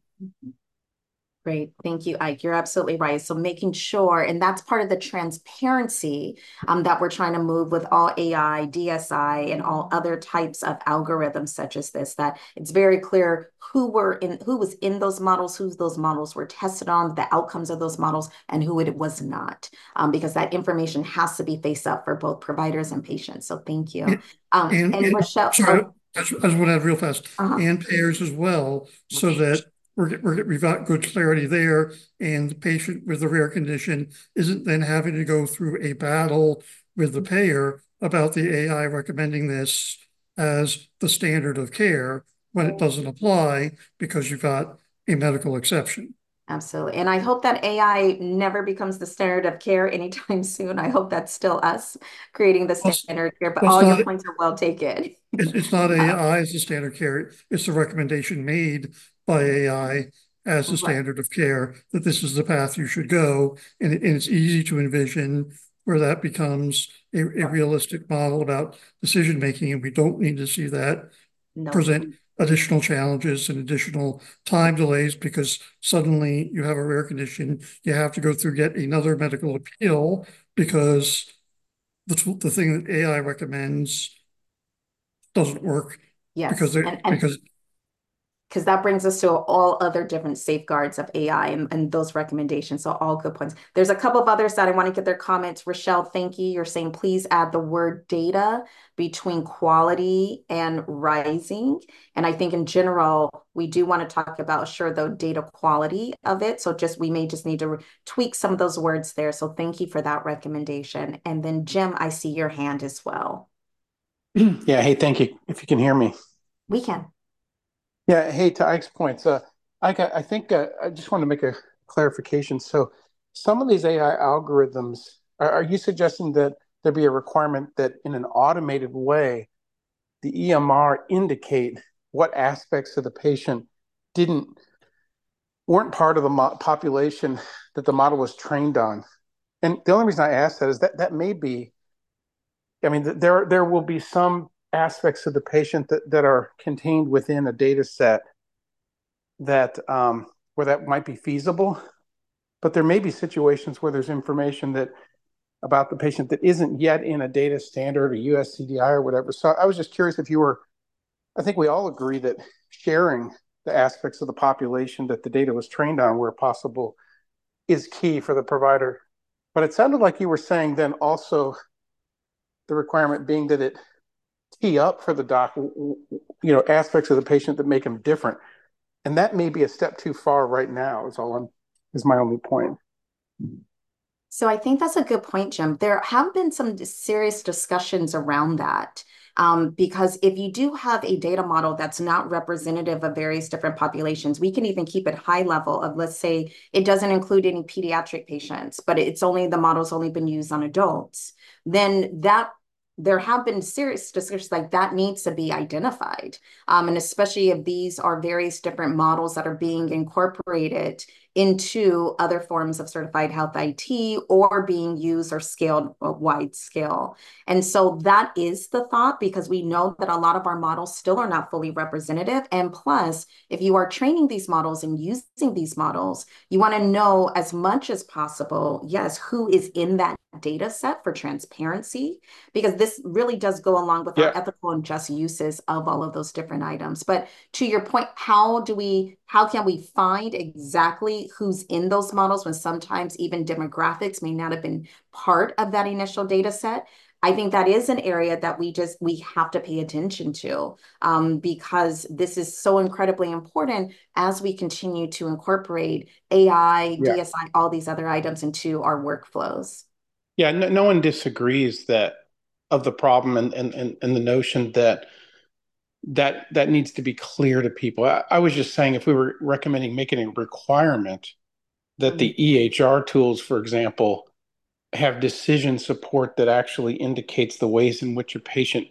Great. Thank you, Ike. You're absolutely right. So making sure, and that's part of the transparency um, that we're trying to move with all A I, D S I, and all other types of algorithms such as this, that it's very clear who were in, who was in those models, who those models were tested on, the outcomes of those models, and who it was not, um, because that information has to be face up for both providers and patients. So thank you. Um, and, and and Rochelle, sorry, oh, I just, I just want to add real fast, uh-huh. and payers as well, so that We're, we're, we've got good clarity there, and the patient with the rare condition isn't then having to go through a battle with the payer about the A I recommending this as the standard of care when it doesn't apply because you've got a medical exception. Absolutely. And I hope that A I never becomes the standard of care anytime soon. I hope that's still us creating the standard of care, but well, all not, your points are well taken. It's, it's not A I as the standard of care. It's the recommendation made by A I as the standard of care that this is the path you should go. And, it, and it's easy to envision where that becomes a, a realistic model about decision making. And we don't need to see that no. present additional challenges and additional time delays because suddenly you have a rare condition. You have to go through yet another medical appeal because the, the thing that A I recommends doesn't work. Yes, because and, and because because that brings us to all other different safeguards of A I and, and those recommendations. So all good points. There's a couple of others that I want to get their comments. Rochelle, thank you. You're saying please add the word data between quality and rising. And I think in general, we do want to talk about, sure, the data quality of it. So just we may just need to tweak some of those words there. So thank you for that recommendation. And then Jim, I see your hand as well. Yeah, hey, thank you. If you can hear me. We can. Yeah, hey, to Ike's points, uh, Ike, I think uh, I just want to make a clarification. So some of these A I algorithms, are, are you suggesting that there be a requirement that in an automated way, the E M R indicate what aspects of the patient didn't, weren't part of the mo- population that the model was trained on? And the only reason I ask that is that that may be, I mean, there there will be some aspects of the patient that, that are contained within a data set that um, where that might be feasible, but there may be situations where there's information that about the patient that isn't yet in a data standard or U S C D I or whatever. So I was just curious if you were, I think we all agree that sharing the aspects of the population that the data was trained on where possible is key for the provider. But it sounded like you were saying then also the requirement being that it tee up for the doc, you know, aspects of the patient that make them different. And that may be a step too far right now is all I'm, is my only point. So I think that's a good point, Jim. There have been some serious discussions around that. Um, because if you do have a data model that's not representative of various different populations, we can even keep it high level of, let's say, it doesn't include any pediatric patients, but it's only, the model's only been used on adults, then that there have been serious discussions like that needs to be identified. Um, and especially if these are various different models that are being incorporated into other forms of certified health I T or being used or scaled a wide scale. And so that is the thought, because we know that a lot of our models still are not fully representative. And plus, if you are training these models and using these models, you want to know as much as possible, yes, who is in that data set for transparency, because this really does go along with yeah. our ethical and just uses of all of those different items. But to your point, how do we, how can we find exactly who's in those models when sometimes even demographics may not have been part of that initial data set? I think that is an area that we just, we have to pay attention to um, because this is so incredibly important as we continue to incorporate A I, yeah. D S I, all these other items into our workflows. Yeah, no, no one disagrees that of the problem and, and, and, and the notion that that that needs to be clear to people. I, I was just saying if we were recommending making a requirement that mm-hmm. the E H R tools, for example, have decision support that actually indicates the ways in which a patient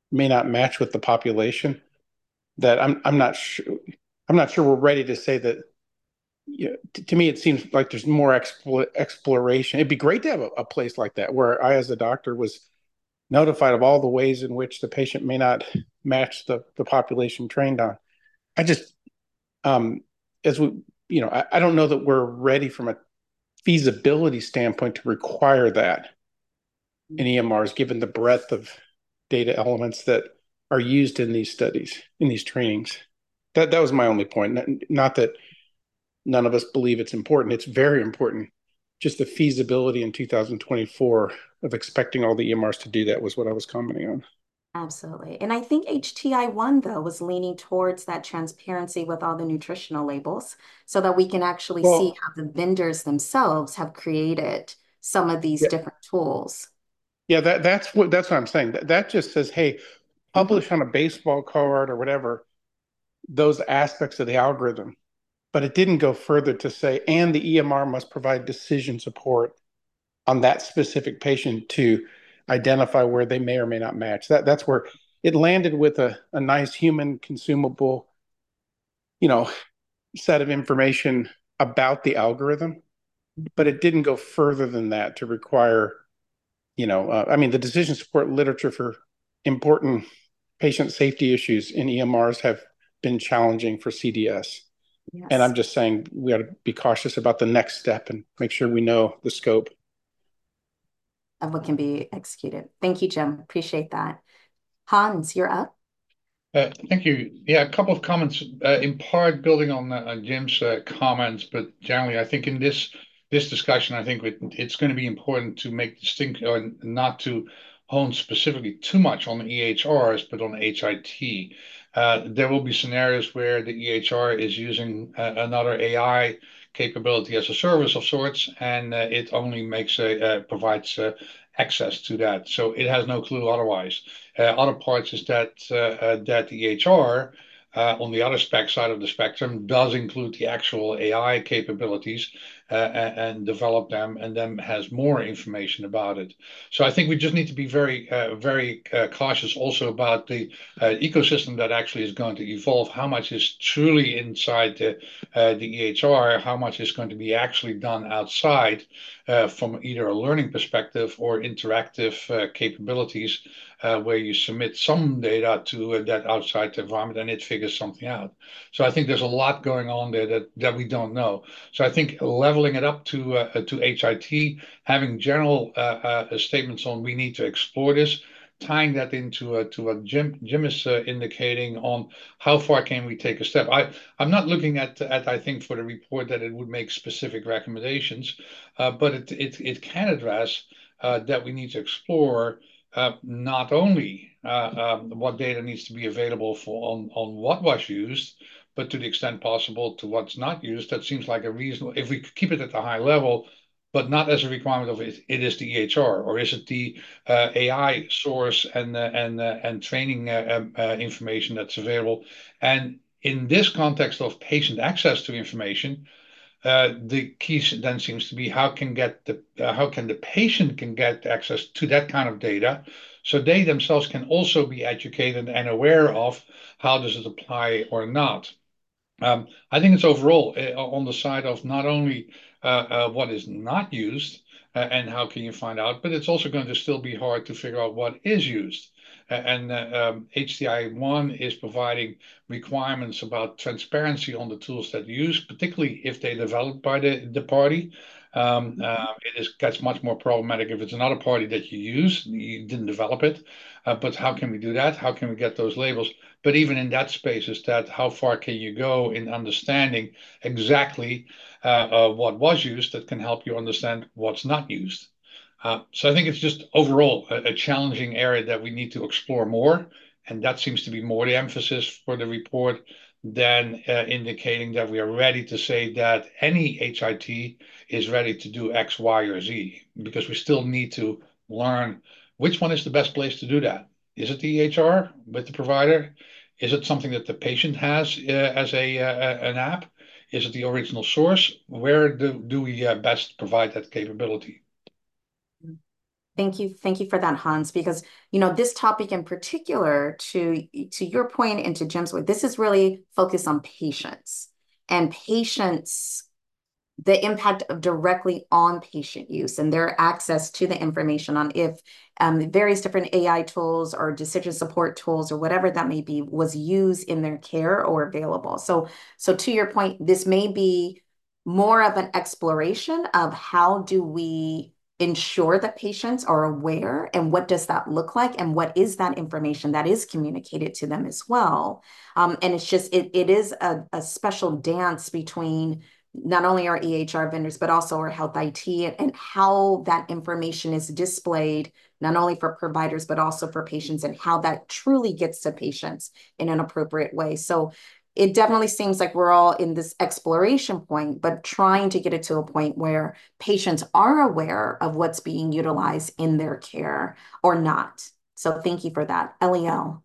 may not match with the population, that I'm I'm not sure I'm not sure we're ready to say that. You know, to, to me, it seems like there's more explore, exploration. It'd be great to have a, a place like that where I, as a doctor, was notified of all the ways in which the patient may not match the, the population trained on. I just, um, as we, you know, I, I don't know that we're ready from a feasibility standpoint to require that in E M Rs, given the breadth of data elements that are used in these studies, in these trainings. That that was my only point. Not that none of us believe it's important. It's very important. Just the feasibility in two thousand twenty-four of expecting all the E M Rs to do that was what I was commenting on. Absolutely. And I think H T I one, though, was leaning towards that transparency with all the nutritional labels so that we can actually Well, see how the vendors themselves have created some of these yeah, different tools. yeah, that that's what that's what I'm saying. That that just says, hey, publish Mm-hmm. on a baseball card or whatever those aspects of the algorithm. But it didn't go further to say, and the E M R must provide decision support on that specific patient to identify where they may or may not match. That that's where it landed with a, a nice human consumable, you know, set of information about the algorithm, but it didn't go further than that to require, you know, uh, I mean, the decision support literature for important patient safety issues in E M Rs have been challenging for C D S. Yes. And I'm just saying we got to be cautious about the next step and make sure we know the scope of what can be executed. Thank you, Jim. Appreciate that. Hans, you're up. Uh, thank you. Yeah, a couple of comments, uh, in part building on, uh, on Jim's uh, comments, but generally, I think in this this discussion, I think it, it's going to be important to make distinct or not to hone specifically too much on the E H Rs, but on H I T. Uh, there will be scenarios where the E H R is using uh, another A I capability as a service of sorts, and uh, it only makes a uh, provides uh, access to that, so it has no clue otherwise. Uh, other parts is that uh, uh, that the E H R uh, on the other spec side of the spectrum does include the actual A I capabilities uh, and, and develop them, and then has more information about it. So I think we just need to be very, uh, very uh, cautious also about the uh, ecosystem that actually is going to evolve. How much is truly inside the uh, the E H R? How much is going to be actually done outside uh, from either a learning perspective or interactive uh, capabilities? Uh, where you submit some data to uh, that outside environment and it figures something out. So I think there's a lot going on there that, that we don't know. So I think leveling it up to uh, to H I T, having general uh, uh, statements on we need to explore this, tying that into uh, to what Jim Jim is uh, indicating on how far can we take a step. I I'm not looking at at I think for the report that it would make specific recommendations, uh, but it it it can address uh, that we need to explore. Uh, not only uh, um, what data needs to be available for on, on what was used, but to the extent possible to what's not used. That seems like a reasonable, if we keep it at a high level, but not as a requirement of it, it is the E H R, or is it the uh, A I source and uh, and uh, and training uh, uh, information that's available. And in this context of patient access to information, uh, the key then seems to be how can get the uh, how can the patient can get access to that kind of data, so they themselves can also be educated and aware of how does it apply or not. Um, I think it's overall uh, on the side of not only uh, uh, what is not used uh, and how can you find out, but it's also going to still be hard to figure out what is used. Uh, and uh, um, H T I one is providing requirements about transparency on the tools that you use, particularly if they're developed by the, the party. Um, uh, it is, gets much more problematic if it's another party that you use, you didn't develop it. Uh, but how can we do that? How can we get those labels? But even in that space, is that how far can you go in understanding exactly uh, uh, what was used that can help you understand what's not used? Uh, so I think it's just overall a, a challenging area that we need to explore more. And that seems to be more the emphasis for the report than uh, indicating that we are ready to say that any H I T is ready to do X, Y, or Z, because we still need to learn which one is the best place to do that. Is it the E H R with the provider? Is it something that the patient has uh, as a uh, an app? Is it the original source? Where do, do we uh, best provide that capability? Thank you. Thank you for that, Hans, because, you know, this topic in particular, to, to your point and to Jim's point, this is really focused on patients and patients, the impact of directly on patient use and their access to the information on if um, various different A I tools or decision support tools or whatever that may be was used in their care or available. So, so to your point, this may be more of an exploration of how do we ensure that patients are aware and what does that look like and what is that information that is communicated to them as well. Um, and it's just, it, it is a, a special dance between not only our E H R vendors, but also our health I T and, and how that information is displayed, not only for providers, but also for patients and how that truly gets to patients in an appropriate way. So it definitely seems like we're all in this exploration point, but trying to get it to a point where patients are aware of what's being utilized in their care or not. So thank you for that. Eliel.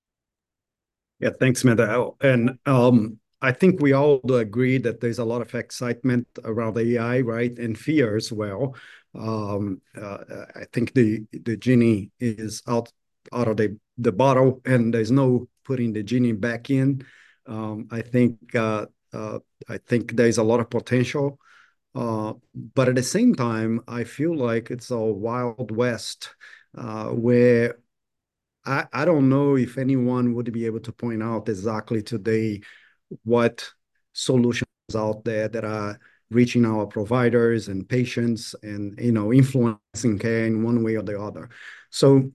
Yeah, thanks, Medel. And um, I think we all agree that there's a lot of excitement around A I, right? And fear as well. Um, uh, I think the the genie is out out of the, the bottle and there's no putting the genie back in. Um, I think uh, uh, I think there's a lot of potential, uh, but at the same time, I feel like it's a wild west uh, where I, I don't know if anyone would be able to point out exactly today what solutions out there that are reaching our providers and patients and you know influencing care in one way or the other. So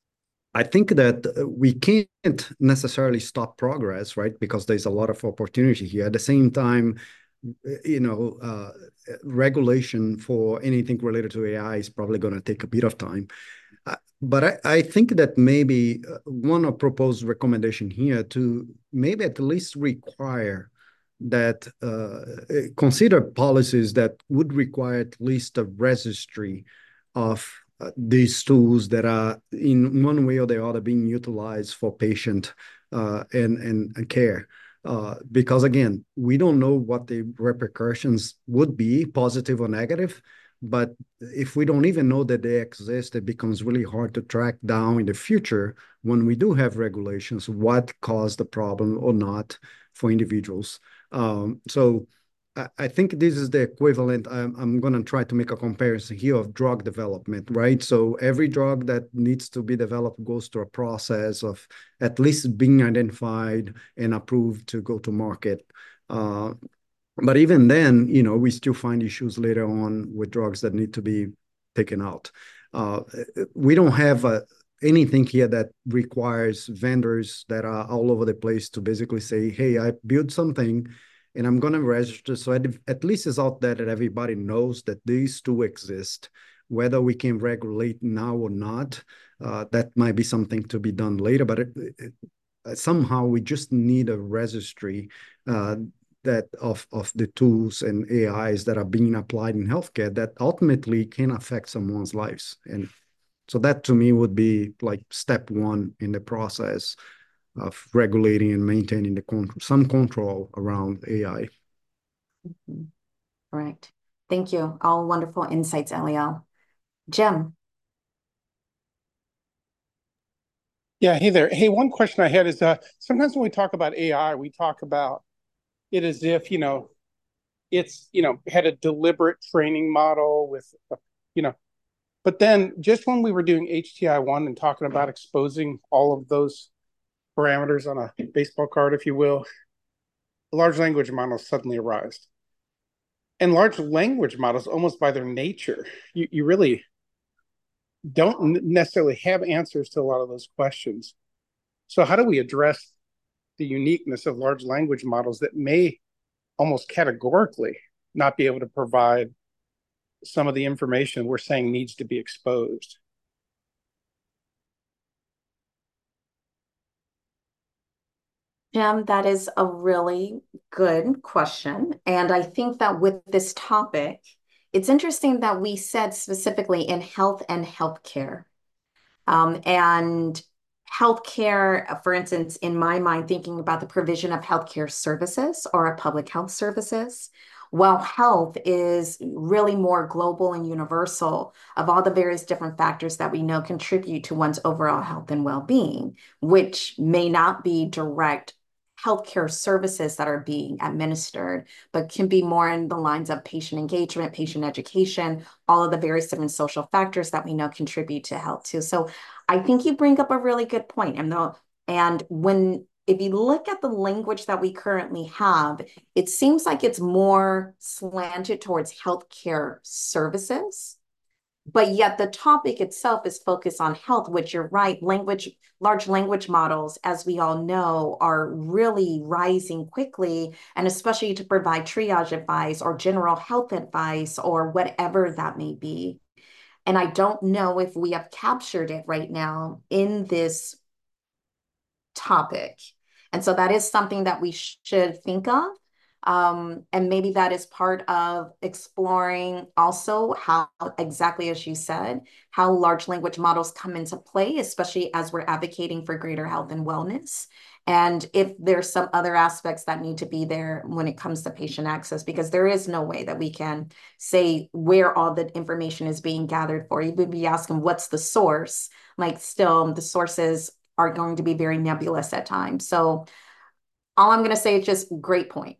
I think that we can't necessarily stop progress, right? Because there's a lot of opportunity here. At the same time, you know, uh, regulation for anything related to A I is probably going to take a bit of time. Uh, but I, I think that maybe one of proposed recommendation here to maybe at least require that uh, consider policies that would require at least a registry of uh, these tools that are in one way or the other being utilized for patient uh, and, and, and care. Uh, because again, we don't know what the repercussions would be, positive or negative. But if we don't even know that they exist, it becomes really hard to track down in the future when we do have regulations, what caused the problem or not for individuals. Um, so I, I think this is the equivalent. I'm, I'm going to try to make a comparison here of drug development, right? So every drug that needs to be developed goes through a process of at least being identified and approved to go to market. Uh, But even then, you know, we still find issues later on with drugs that need to be taken out. Uh, we don't have uh, anything here that requires vendors that are all over the place to basically say, hey, I built something and I'm going to register. So at, at least it's out there that everybody knows that these two exist. Whether we can regulate now or not, uh, that might be something to be done later. But it, it, somehow we just need a registry uh, that of, of the tools and A Is that are being applied in healthcare that ultimately can affect someone's lives. And so that to me would be like step one in the process of regulating and maintaining the control, some control around A I. Mm-hmm. Correct. Thank you. All wonderful insights, Eliel. Jim. Yeah, hey there. Hey, one question I had is uh, sometimes when we talk about A I, we talk about it as if, you know, it's, you know, had a deliberate training model with, you know, but then just when we were doing H T I one and talking about exposing all of those parameters on a baseball card, if you will, large language models suddenly arise. And large language models, almost by their nature, you, you really don't necessarily have answers to a lot of those questions. So how do we address the uniqueness of large language models that may almost categorically not be able to provide some of the information we're saying needs to be exposed? Jim, that is a really good question. And I think that with this topic, it's interesting that we said specifically in health and healthcare. Um, and healthcare, for instance, in my mind, thinking about the provision of healthcare services or a public health services, while health is really more global and universal of all the various different factors that we know contribute to one's overall health and well-being, which may not be direct healthcare services that are being administered, but can be more in the lines of patient engagement, patient education, all of the various different social factors that we know contribute to health too. So I think you bring up a really good point. And though, and when if you look at the language that we currently have, it seems like it's more slanted towards healthcare services. But yet the topic itself is focused on health, which you're right, language, large language models, as we all know, are really rising quickly, and especially to provide triage advice or general health advice or whatever that may be. And I don't know if we have captured it right now in this topic. And so that is something that we should think of. Um, and maybe that is part of exploring also how, exactly as you said, how large language models come into play, especially as we're advocating for greater health and wellness. And if there's some other aspects that need to be there when it comes to patient access, because there is no way that we can say where all the information is being gathered for. You would be asking, what's the source? Like still, the sources are going to be very nebulous at times. So all I'm going to say is just great point.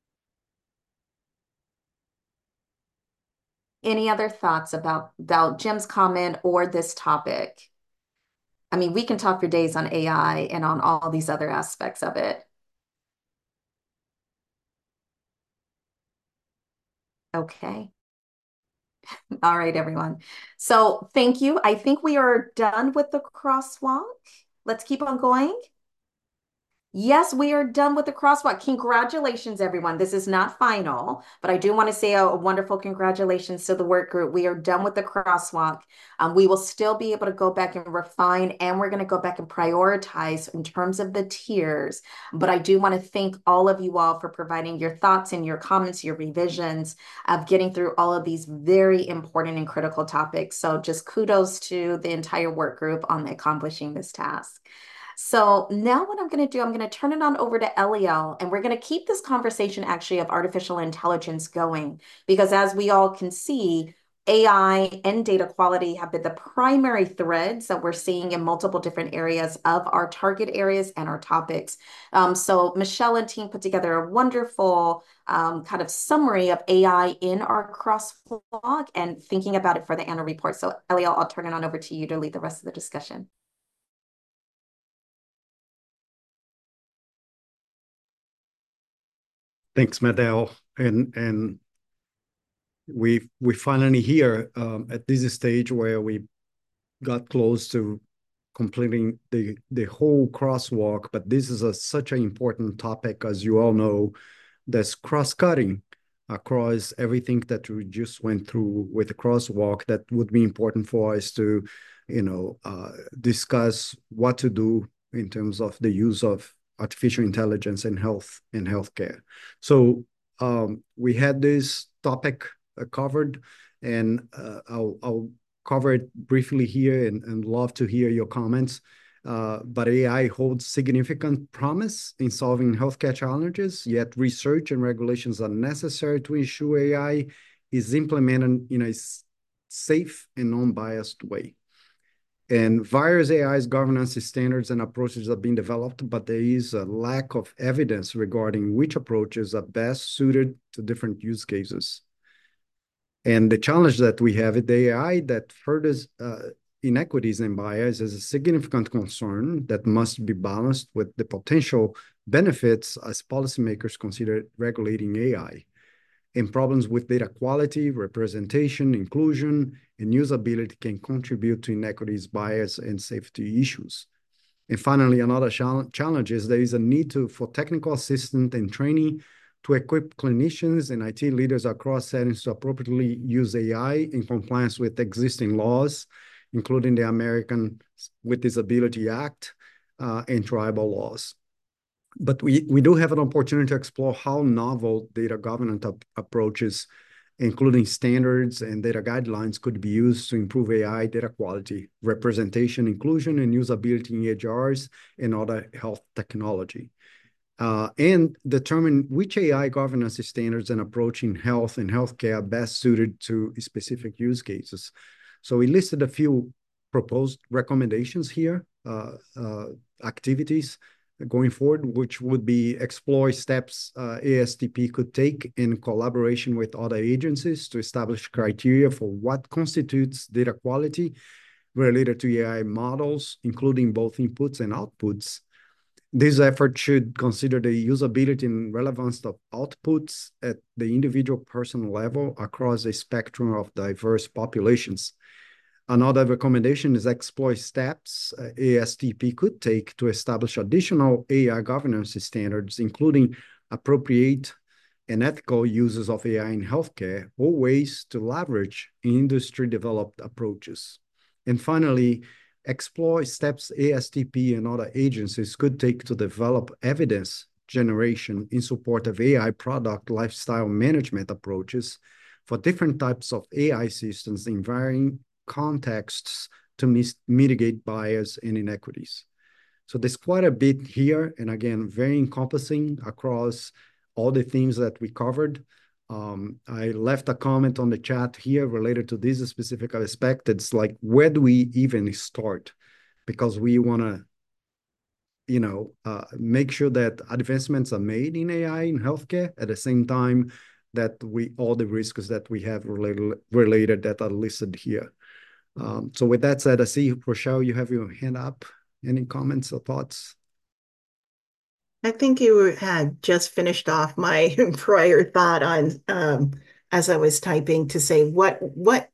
Any other thoughts about, about Jim's comment or this topic? I mean, we can talk for days on A I and on all these other aspects of it. Okay. All right, everyone. So thank you. I think we are done with the crosswalk. Let's keep on going. Yes, we are done with the crosswalk. Congratulations, everyone. This is not final, but I do want to say a, a wonderful congratulations to the work group. We are done with the crosswalk. Um, we will still be able to go back and refine, and we're going to go back and prioritize in terms of the tiers. But I do want to thank all of you all for providing your thoughts and your comments, your revisions of getting through all of these very important and critical topics. So just kudos to the entire work group on accomplishing this task. So now what I'm going to do, I'm going to turn it on over to Eliel, and we're going to keep this conversation actually of artificial intelligence going, because as we all can see, A I and data quality have been the primary threads that we're seeing in multiple different areas of our target areas and our topics. Um, so Michelle and team put together a wonderful um, kind of summary of A I in our crosswalk and thinking about it for the annual report. So Eliel, I'll turn it on over to you to lead the rest of the discussion. Thanks, Medel. And and we we finally here um, at this stage where we got close to completing the the whole crosswalk. But this is a, such an important topic, as you all know, that's cross-cutting across everything that we just went through with the crosswalk. That would be important for us to, you know, uh, discuss what to do in terms of the use of artificial intelligence in health and healthcare. So um, we had this topic uh, covered, and uh, I'll, I'll cover it briefly here, and, and love to hear your comments. Uh, but A I holds significant promise in solving healthcare challenges, yet research and regulations are necessary to ensure A I is implemented in a safe and non-biased way. And various A I's governance standards and approaches are being developed, but there is a lack of evidence regarding which approaches are best suited to different use cases. And the challenge that we have with A I that furthers uh, inequities and bias is a significant concern that must be balanced with the potential benefits as policymakers consider regulating A I. And problems with data quality, representation, inclusion, and usability can contribute to inequities, bias, and safety issues. And finally, another challenge is there is a need to, for technical assistance and training to equip clinicians and I T leaders across settings to appropriately use A I in compliance with existing laws, including the American with Disability Act uh, and tribal laws. But we, we do have an opportunity to explore how novel data governance ap approaches, including standards and data guidelines, could be used to improve A I data quality, representation, inclusion, and usability in E H Rs and other health technology. uh, and determine which A I governance standards and approach in health and healthcare are best suited to specific use cases. So we listed a few proposed recommendations here, uh, uh, activities going forward, which would be explore steps uh, A S T P could take in collaboration with other agencies to establish criteria for what constitutes data quality related to A I models, including both inputs and outputs. This effort should consider the usability and relevance of outputs at the individual person level across a spectrum of diverse populations. Another recommendation is explore steps uh, A S T P could take to establish additional A I governance standards, including appropriate and ethical uses of A I in healthcare or ways to leverage industry-developed approaches. And finally, explore steps A S T P and other agencies could take to develop evidence generation in support of A I product lifecycle management approaches for different types of A I systems in varying contexts to mitigate bias and inequities. So there's quite a bit here, and again, very encompassing across all the themes that we covered. Um, I left a comment on the chat here related to this specific aspect. It's like, where do we even start? Because we want to, you know, uh, make sure that advancements are made in A I in healthcare at the same time that we all the risks that we have related related that are listed here. Um, so with that said, I see, Rochelle, you have your hand up. Any comments or thoughts? I think you had just finished off my prior thought on, um, as I was typing, to say what, what,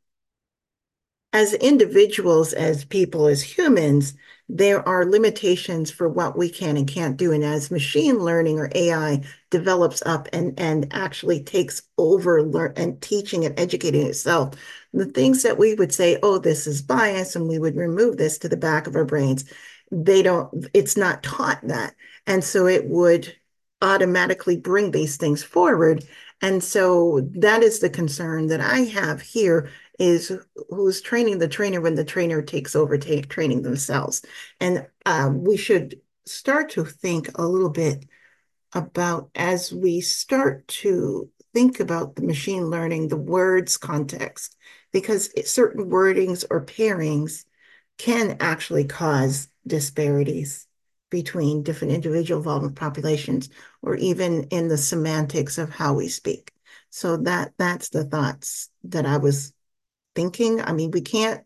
as individuals, as people, as humans, there are limitations for what we can and can't do. And as machine learning or A I develops up and, and actually takes over learn and teaching and educating itself, the things that we would say, oh, this is bias, and we would remove this to the back of our brains, they don't, it's not taught that. And so it would automatically bring these things forward. And so that is the concern that I have here, is who's training the trainer when the trainer takes over training themselves. And um, we should start to think a little bit about, as we start to think about the machine learning, the words context, because certain wordings or pairings can actually cause disparities between different individual vulnerable populations, or even in the semantics of how we speak. So that that's the thoughts that I was thinking. I mean, we can't,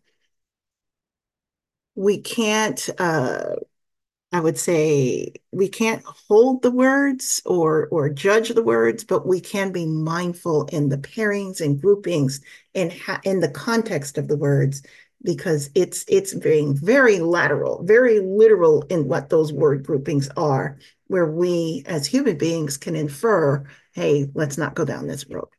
we can't, uh, I would say we can't hold the words or, or judge the words, but we can be mindful in the pairings and groupings and in the context of the words, because it's, it's being very lateral, very literal in what those word groupings are, where we as human beings can infer, hey, let's not go down this road.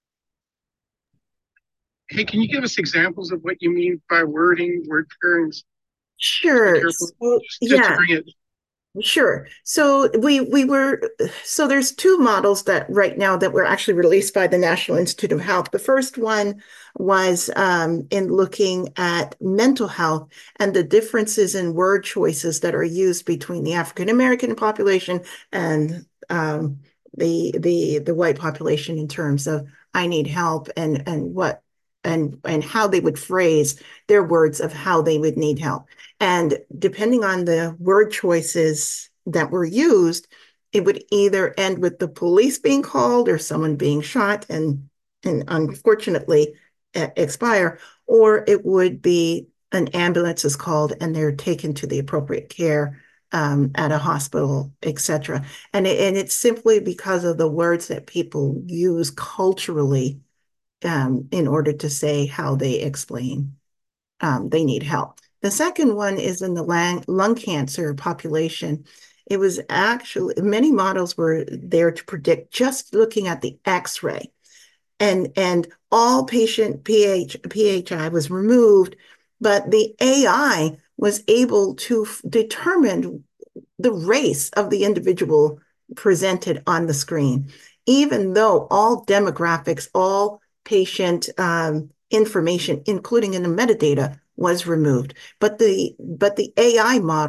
Hey, can you give us examples of what you mean by wording, word pairings? Sure. So, just, yeah. Just to bring it. Sure. So we we were so there's two models that right now that were actually released by the National Institute of Health. The first one was um, in looking at mental health and the differences in word choices that are used between the African American population and um, the the the white population in terms of I need help, and and what and and how they would phrase their words of how they would need help. And depending on the word choices that were used, it would either end with the police being called or someone being shot and, and unfortunately uh, expire, or it would be an ambulance is called and they're taken to the appropriate care um, at a hospital, et cetera. And, it, and it's simply because of the words that people use culturally um, in order to say how they explain um, they need help. The second one is in the lung, lung cancer population. It was actually, many models were there to predict just looking at the X-ray. And, and all patient pH, P H I was removed, but the A I was able to determine the race of the individual presented on the screen, even though all demographics, all patient um, information, including in the metadata, was removed. But the but the A I model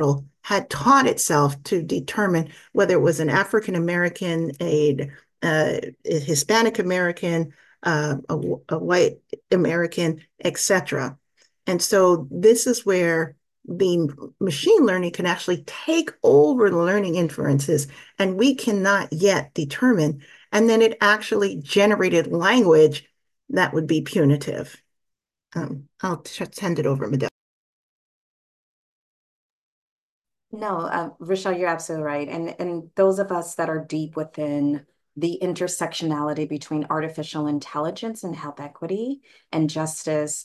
had taught itself to determine whether it was an African American, a, a Hispanic American, uh, a, a white American, et cetera. And so this is where the machine learning can actually take over the learning inferences, and we cannot yet determine. And then it actually generated language that would be punitive. Um, I'll send it over, Medel. No, uh, Rochelle, you're absolutely right. And, and those of us that are deep within the intersectionality between artificial intelligence and health equity and justice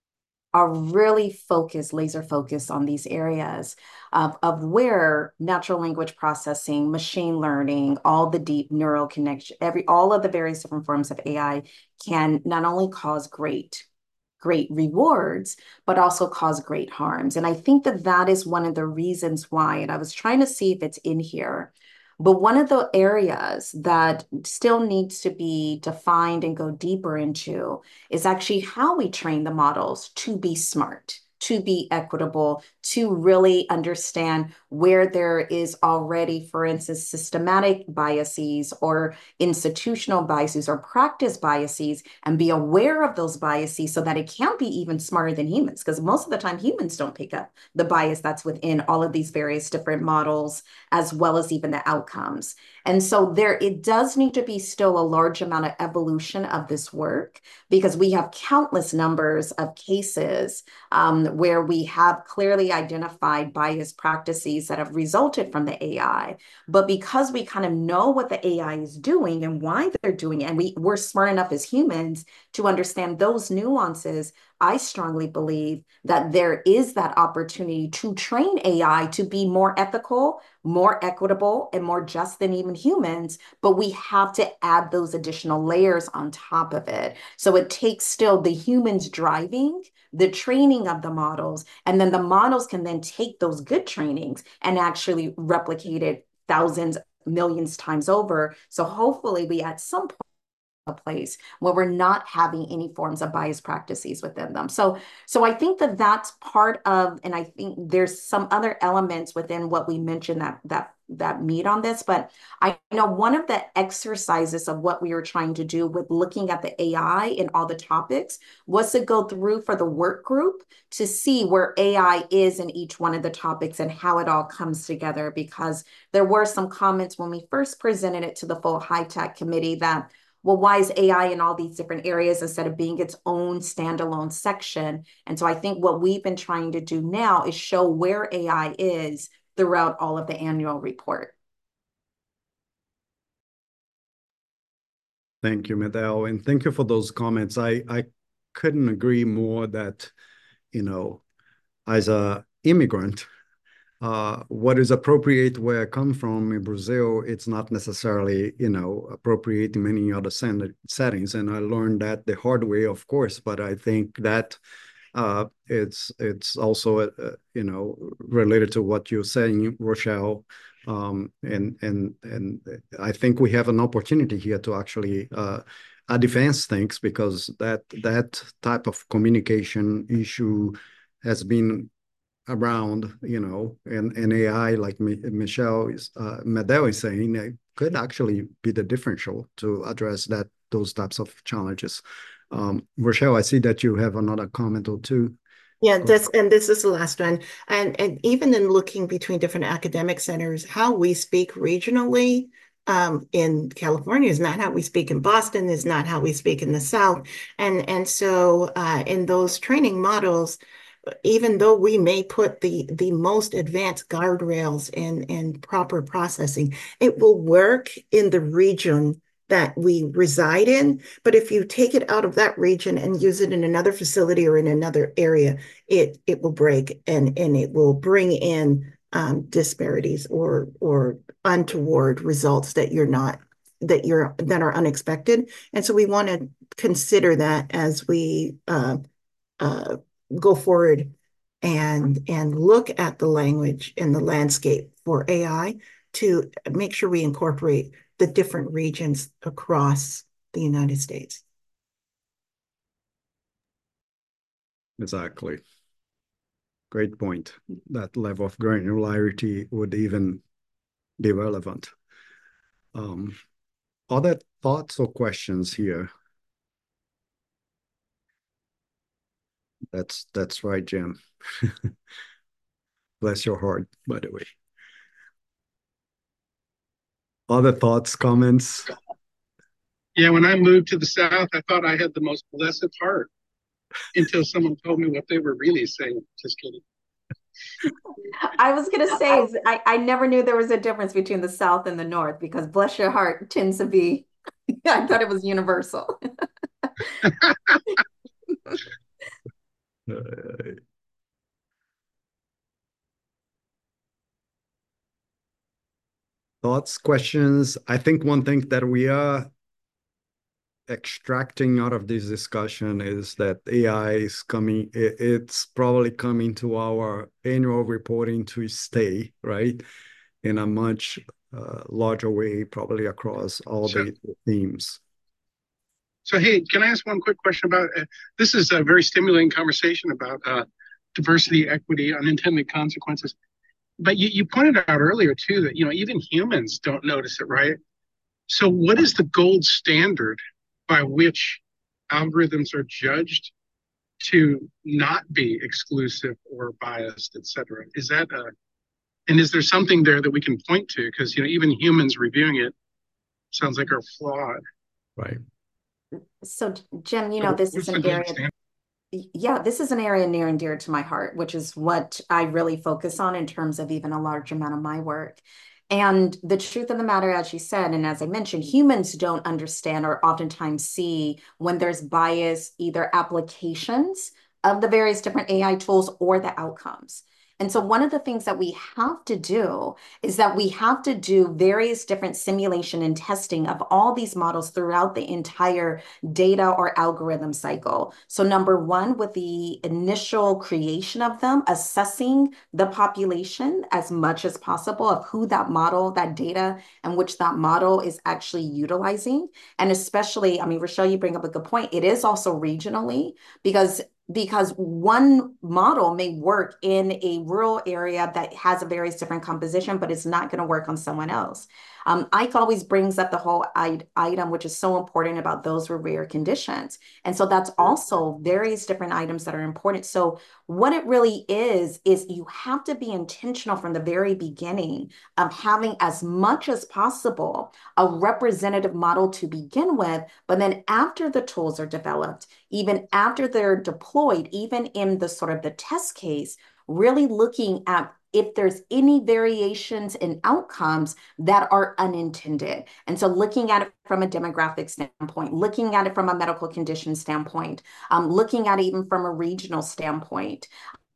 are really focused, laser focused on these areas of, of where natural language processing, machine learning, all the deep neural connection, every all of the various different forms of A I can not only cause great great rewards, but also cause great harms. And I think that that is one of the reasons why, and I was trying to see if it's in here, but one of the areas that still needs to be defined and go deeper into is actually how we train the models to be smart, to be equitable, to really understand where there is already, for instance, systematic biases or institutional biases or practice biases, and be aware of those biases so that it can be even smarter than humans. Because most of the time humans don't pick up the bias that's within all of these various different models, as well as even the outcomes. And so there, it does need to be still a large amount of evolution of this work, because we have countless numbers of cases um, where we have clearly identified bias practices that have resulted from the A I. But because we kind of know what the A I is doing and why they're doing it, and we, we're smart enough as humans to understand those nuances, I strongly believe that there is that opportunity to train A I to be more ethical, more equitable, and more just than even humans, but we have to add those additional layers on top of it. So it takes still the humans driving the training of the models, and then the models can then take those good trainings and actually replicate it thousands, millions times over. So hopefully we at some point a place where we're not having any forms of bias practices within them. So, so I think that that's part of, and I think there's some other elements within what we mentioned that that that meet on this. But I know one of the exercises of what we were trying to do with looking at the A I and all the topics was to go through for the work group to see where A I is in each one of the topics and how it all comes together. Because there were some comments when we first presented it to the full HITECH committee that, well, why is A I in all these different areas instead of being its own standalone section? And so I think what we've been trying to do now is show where A I is throughout all of the annual report. Thank you, Medel, and thank you for those comments. I, I couldn't agree more that, you know, as a immigrant, Uh, what is appropriate where I come from in Brazil, it's not necessarily, you know, appropriate in many other settings. And I learned that the hard way, of course, but I think that uh, it's it's also, uh, you know, related to what you're saying, Rochelle. Um, and, and, and I think we have an opportunity here to actually uh, advance things, because that, that type of communication issue has been around, you know, and, and A I, like Michelle is, uh, Medel is saying, it could actually be the differential to address that, those types of challenges. Um, Rochelle, I see that you have another comment or two. Yeah, this and this is the last one. And and even in looking between different academic centers, how we speak regionally um, in California is not how we speak in Boston, is not how we speak in the South. And and so uh, in those training models, even though we may put the the most advanced guardrails in in proper processing, it will work in the region that we reside in. But if you take it out of that region and use it in another facility or in another area, it it will break, and and it will bring in um, disparities or or untoward results that you're not that you're that are unexpected. And so we want to consider that as we uh, uh, go forward and and look at the language and the landscape for A I to make sure we incorporate the different regions across the United States. Exactly. great point. That level of granularity would even be relevant. Um, other thoughts or questions here? That's that's right, Jim. Bless your heart, by the way. Other thoughts, comments? Yeah, when I moved to the South, I thought I had the most blessed heart until someone told me what they were really saying. Just kidding. I was going to say, I, I never knew there was a difference between the South and the North because bless your heart tends to be, I thought it was universal. Uh, thoughts, questions? I think one thing that we are extracting out of this discussion is that A I is coming, it, it's probably coming to our annual reporting to stay, right? In a much uh, larger way, probably across all So, the themes. so hey, can I ask one quick question about uh, this? Is a very stimulating conversation about uh, diversity, equity, unintended consequences. But you, you pointed out earlier too that you know even humans don't notice it, right? So what is the gold standard by which algorithms are judged to not be exclusive or biased, et cetera? Is that a, and is there something there that we can point to? Because you know even humans reviewing it sounds like are flawed. Right. So Jim, you So know, this what's is the an gold area, standard? yeah, this is an area near and dear to my heart, which is what I really focus on in terms of even a large amount of my work. And the truth of the matter, as you said, and as I mentioned, humans don't understand or oftentimes see when there's bias, either applications of the various different A I tools or the outcomes. And so one of the things that we have to do is that we have to do various different simulation and testing of all these models throughout the entire data or algorithm cycle. So number one, with the initial creation of them, assessing the population as much as possible of who that model, that data, and which that model is actually utilizing. And especially, I mean, Rochelle, you bring up a good point. It is also regionally because because one model may work in a rural area that has a very different composition, but it's not going to work on someone else. Um, Ike always brings up the whole item, which is so important about those with rare conditions. And so that's also various different items that are important. So what it really is, is you have to be intentional from the very beginning of having as much as possible a representative model to begin with, but then after the tools are developed, even after they're deployed, even in the sort of the test case, really looking at if there's any variations in outcomes that are unintended. And so looking at it from a demographic standpoint, looking at it from a medical condition standpoint, um, looking at it even from a regional standpoint.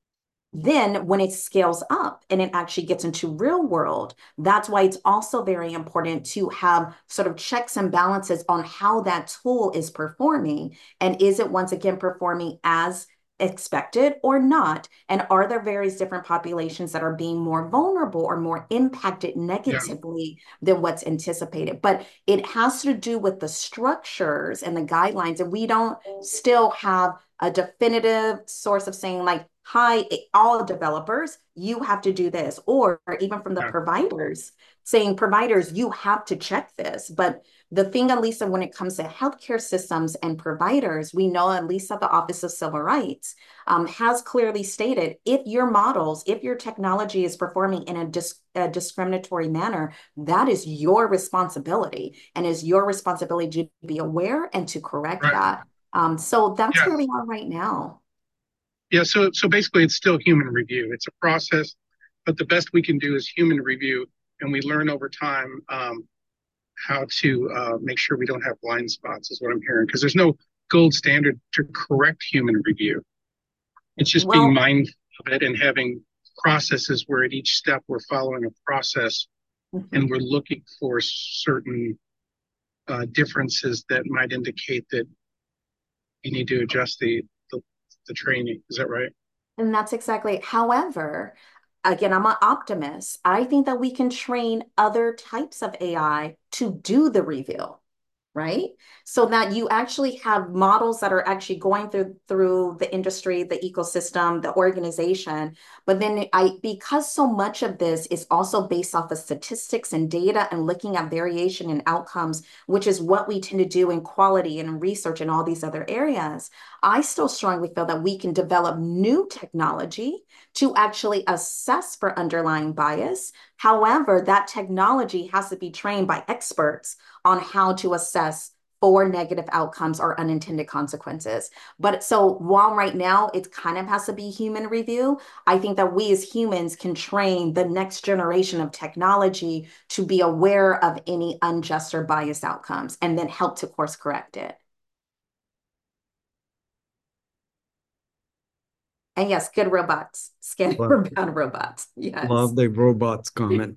Then when it scales up and it actually gets into real world, that's why it's also very important to have sort of checks and balances on how that tool is performing. And is it once again performing as expected or not? And are there various different populations that are being more vulnerable or more impacted negatively yeah. than what's anticipated? But it has to do with the structures and the guidelines. And we don't still have a definitive source of saying like, hi, all developers, you have to do this. Or even from the yeah. providers saying, providers, you have to check this. But the thing, at least when it comes to healthcare systems and providers, we know at least that the Office of Civil Rights um, has clearly stated, if your models, if your technology is performing in a, dis a discriminatory manner, that is your responsibility and is your responsibility to be aware and to correct right. that. Um, so that's yeah. where we are right now. Yeah, so so basically it's still human review. It's a process, but the best we can do is human review, and we learn over time um, how to uh, make sure we don't have blind spots is what I'm hearing, because there's no gold standard to correct human review. It's just well, being mindful of it and having processes where at each step we're following a process mm-hmm. and we're looking for certain uh, differences that might indicate that you need to adjust the the training. Is that right? And that's exactly. However, again, I'm an optimist. I think that we can train other types of A I to do the review, right? So that you actually have models that are actually going through through the industry, the ecosystem, the organization. But then I, because so much of this is also based off of statistics and data and looking at variation in outcomes, which is what we tend to do in quality and research and all these other areas, I still strongly feel that we can develop new technology to actually assess for underlying bias. However, that technology has to be trained by experts on how to assess for negative outcomes or unintended consequences. But so while right now it kind of has to be human review, I think that we as humans can train the next generation of technology to be aware of any unjust or biased outcomes and then help to course correct it. And yes, good robots, scan for bad robots. Yes. Love the robots comment.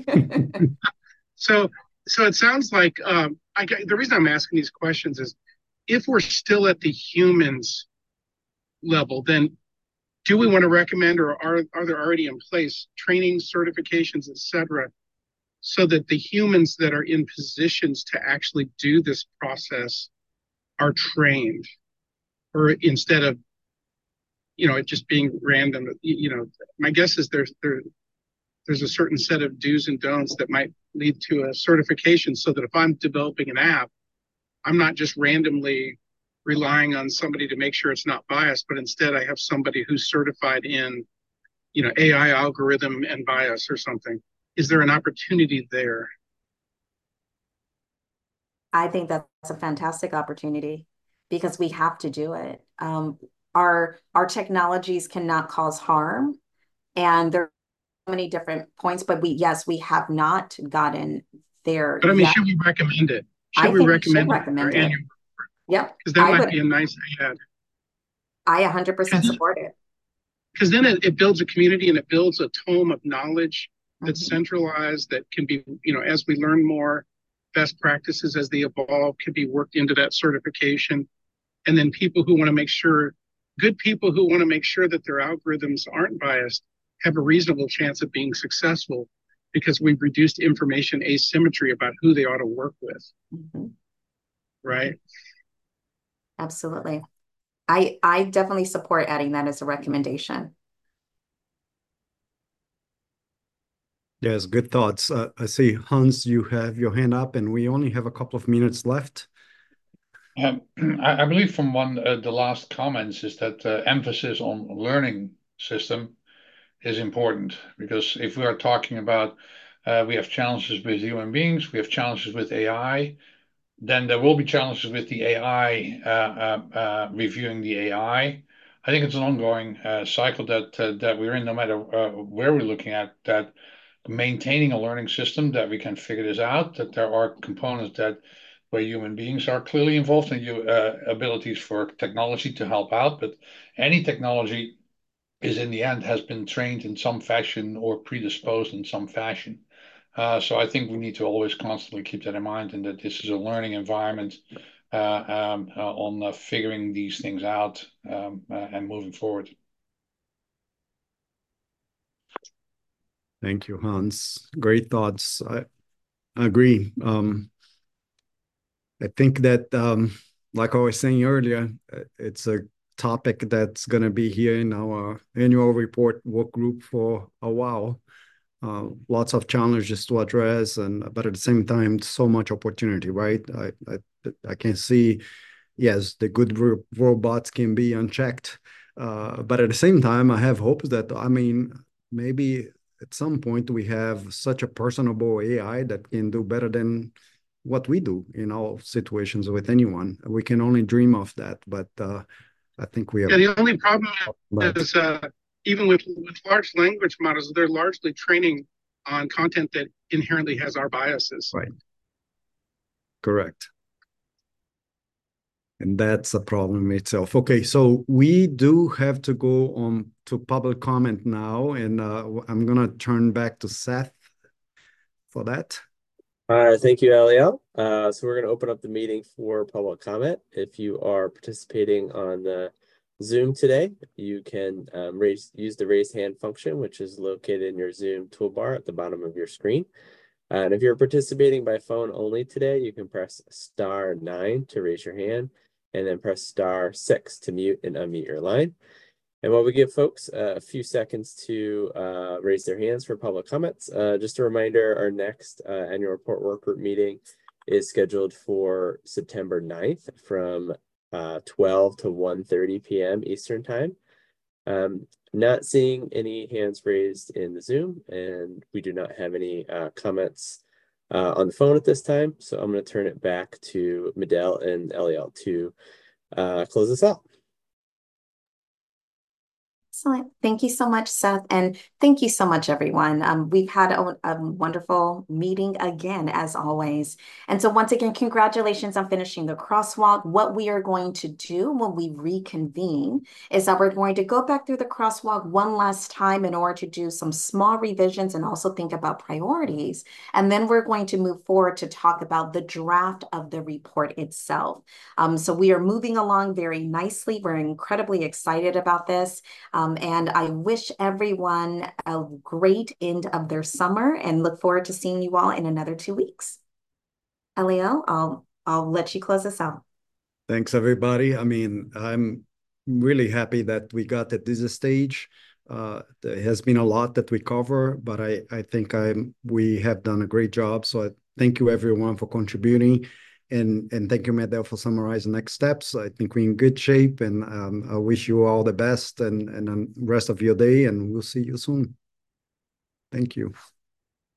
So, so it sounds like um, I, the reason I'm asking these questions is, if we're still at the humans level, then do we want to recommend, or are are there already in place training, certifications, et cetera, so that the humans that are in positions to actually do this process are trained, or instead of, you know, it just being random? You know, my guess is there's there there's a certain set of do's and don'ts that might lead to a certification, so that if I'm developing an app, I'm not just randomly relying on somebody to make sure it's not biased, but instead I have somebody who's certified in, you know, A I algorithm and bias or something. Is there an opportunity there? I think that's a fantastic opportunity because we have to do it. Um, our, our technologies cannot cause harm, and there are many different points, but we, yes, we have not gotten there. But I mean, yet. should we recommend it? Should I we think recommend, we should recommend it? it. Yep. Because that I might would, be a nice add. I one hundred percent support it. Because then it, it builds a community, and it builds a tome of knowledge that's mm-hmm. centralized, that can be, you know, as we learn more, best practices as they evolve can be worked into that certification. And then people who want to make sure, good people who want to make sure that their algorithms aren't biased, have a reasonable chance of being successful, because we've reduced information asymmetry about who they ought to work with. Mm-hmm. Right? Absolutely. I, I definitely support adding that as a recommendation. Yes, good thoughts. Uh, I see, Hans, you have your hand up, and we only have a couple of minutes left. Um, I, I believe from one uh, the last comments is that uh, emphasis on learning system is important, because if we are talking about uh, we have challenges with human beings, we have challenges with A I, then there will be challenges with the A I, uh, uh, uh, reviewing the A I. I think it's an ongoing uh, cycle that uh, that we're in, no matter uh, where we're looking at, that maintaining a learning system, that we can figure this out, that there are components that where human beings are clearly involved, and you uh, abilities for technology to help out. But any technology is, in the end, has been trained in some fashion or predisposed in some fashion. Uh, so I think we need to always constantly keep that in mind, and that this is a learning environment uh, um, uh, on uh, figuring these things out um, uh, and moving forward. Thank you, Hans. Great thoughts. I, I agree. Um, I think that, um, like I was saying earlier, it's a topic that's going to be here in our annual report work group for a while. Uh, lots of challenges to address, and but at the same time, so much opportunity, right? I I, I can see, yes, the good ro robots can be unchecked, uh, but at the same time, I have hopes that, I mean, maybe at some point we have such a personable A I that can do better than what we do in all situations with anyone. We can only dream of that, but uh, I think we have. Yeah, the only problem is uh, even with, with large language models, they're largely training on content that inherently has our biases. Right. Correct. And that's a problem itself. Okay, so we do have to go on to public comment now, and uh, I'm going to turn back to Seth for that. All right, thank you, Eliel. Uh, so we're going to open up the meeting for public comment. If you are participating on the Zoom today, you can um, raise use the raise hand function, which is located in your Zoom toolbar at the bottom of your screen. Uh, and if you're participating by phone only today, you can press star nine to raise your hand and then press star six to mute and unmute your line. And while we give folks uh, a few seconds to uh, raise their hands for public comments, uh, just a reminder, our next uh, annual report work group meeting is scheduled for September ninth from uh, twelve to one thirty p m Eastern time. Um, not seeing any hands raised in the Zoom, and we do not have any uh, comments uh, on the phone at this time. So I'm going to turn it back to Medel and Eliel to uh, close this out. Excellent. Thank you so much, Seth. And thank you so much, everyone. Um, we've had a, a wonderful meeting again, as always. And so once again, congratulations on finishing the crosswalk. What we are going to do when we reconvene is that we're going to go back through the crosswalk one last time in order to do some small revisions and also think about priorities. And then we're going to move forward to talk about the draft of the report itself. Um, so we are moving along very nicely. We're incredibly excited about this. Um, Um, and I wish everyone a great end of their summer and look forward to seeing you all in another two weeks. Eliel, I'll, I'll let you close us out. Thanks, everybody. I mean, I'm really happy that we got at this stage. Uh, there has been a lot that we cover, but I, I think I'm, we have done a great job. So I thank you, everyone, for contributing. And, and thank you, Medel, for summarizing next steps. I think we're in good shape, and um, I wish you all the best and, and the rest of your day, and we'll see you soon. Thank you.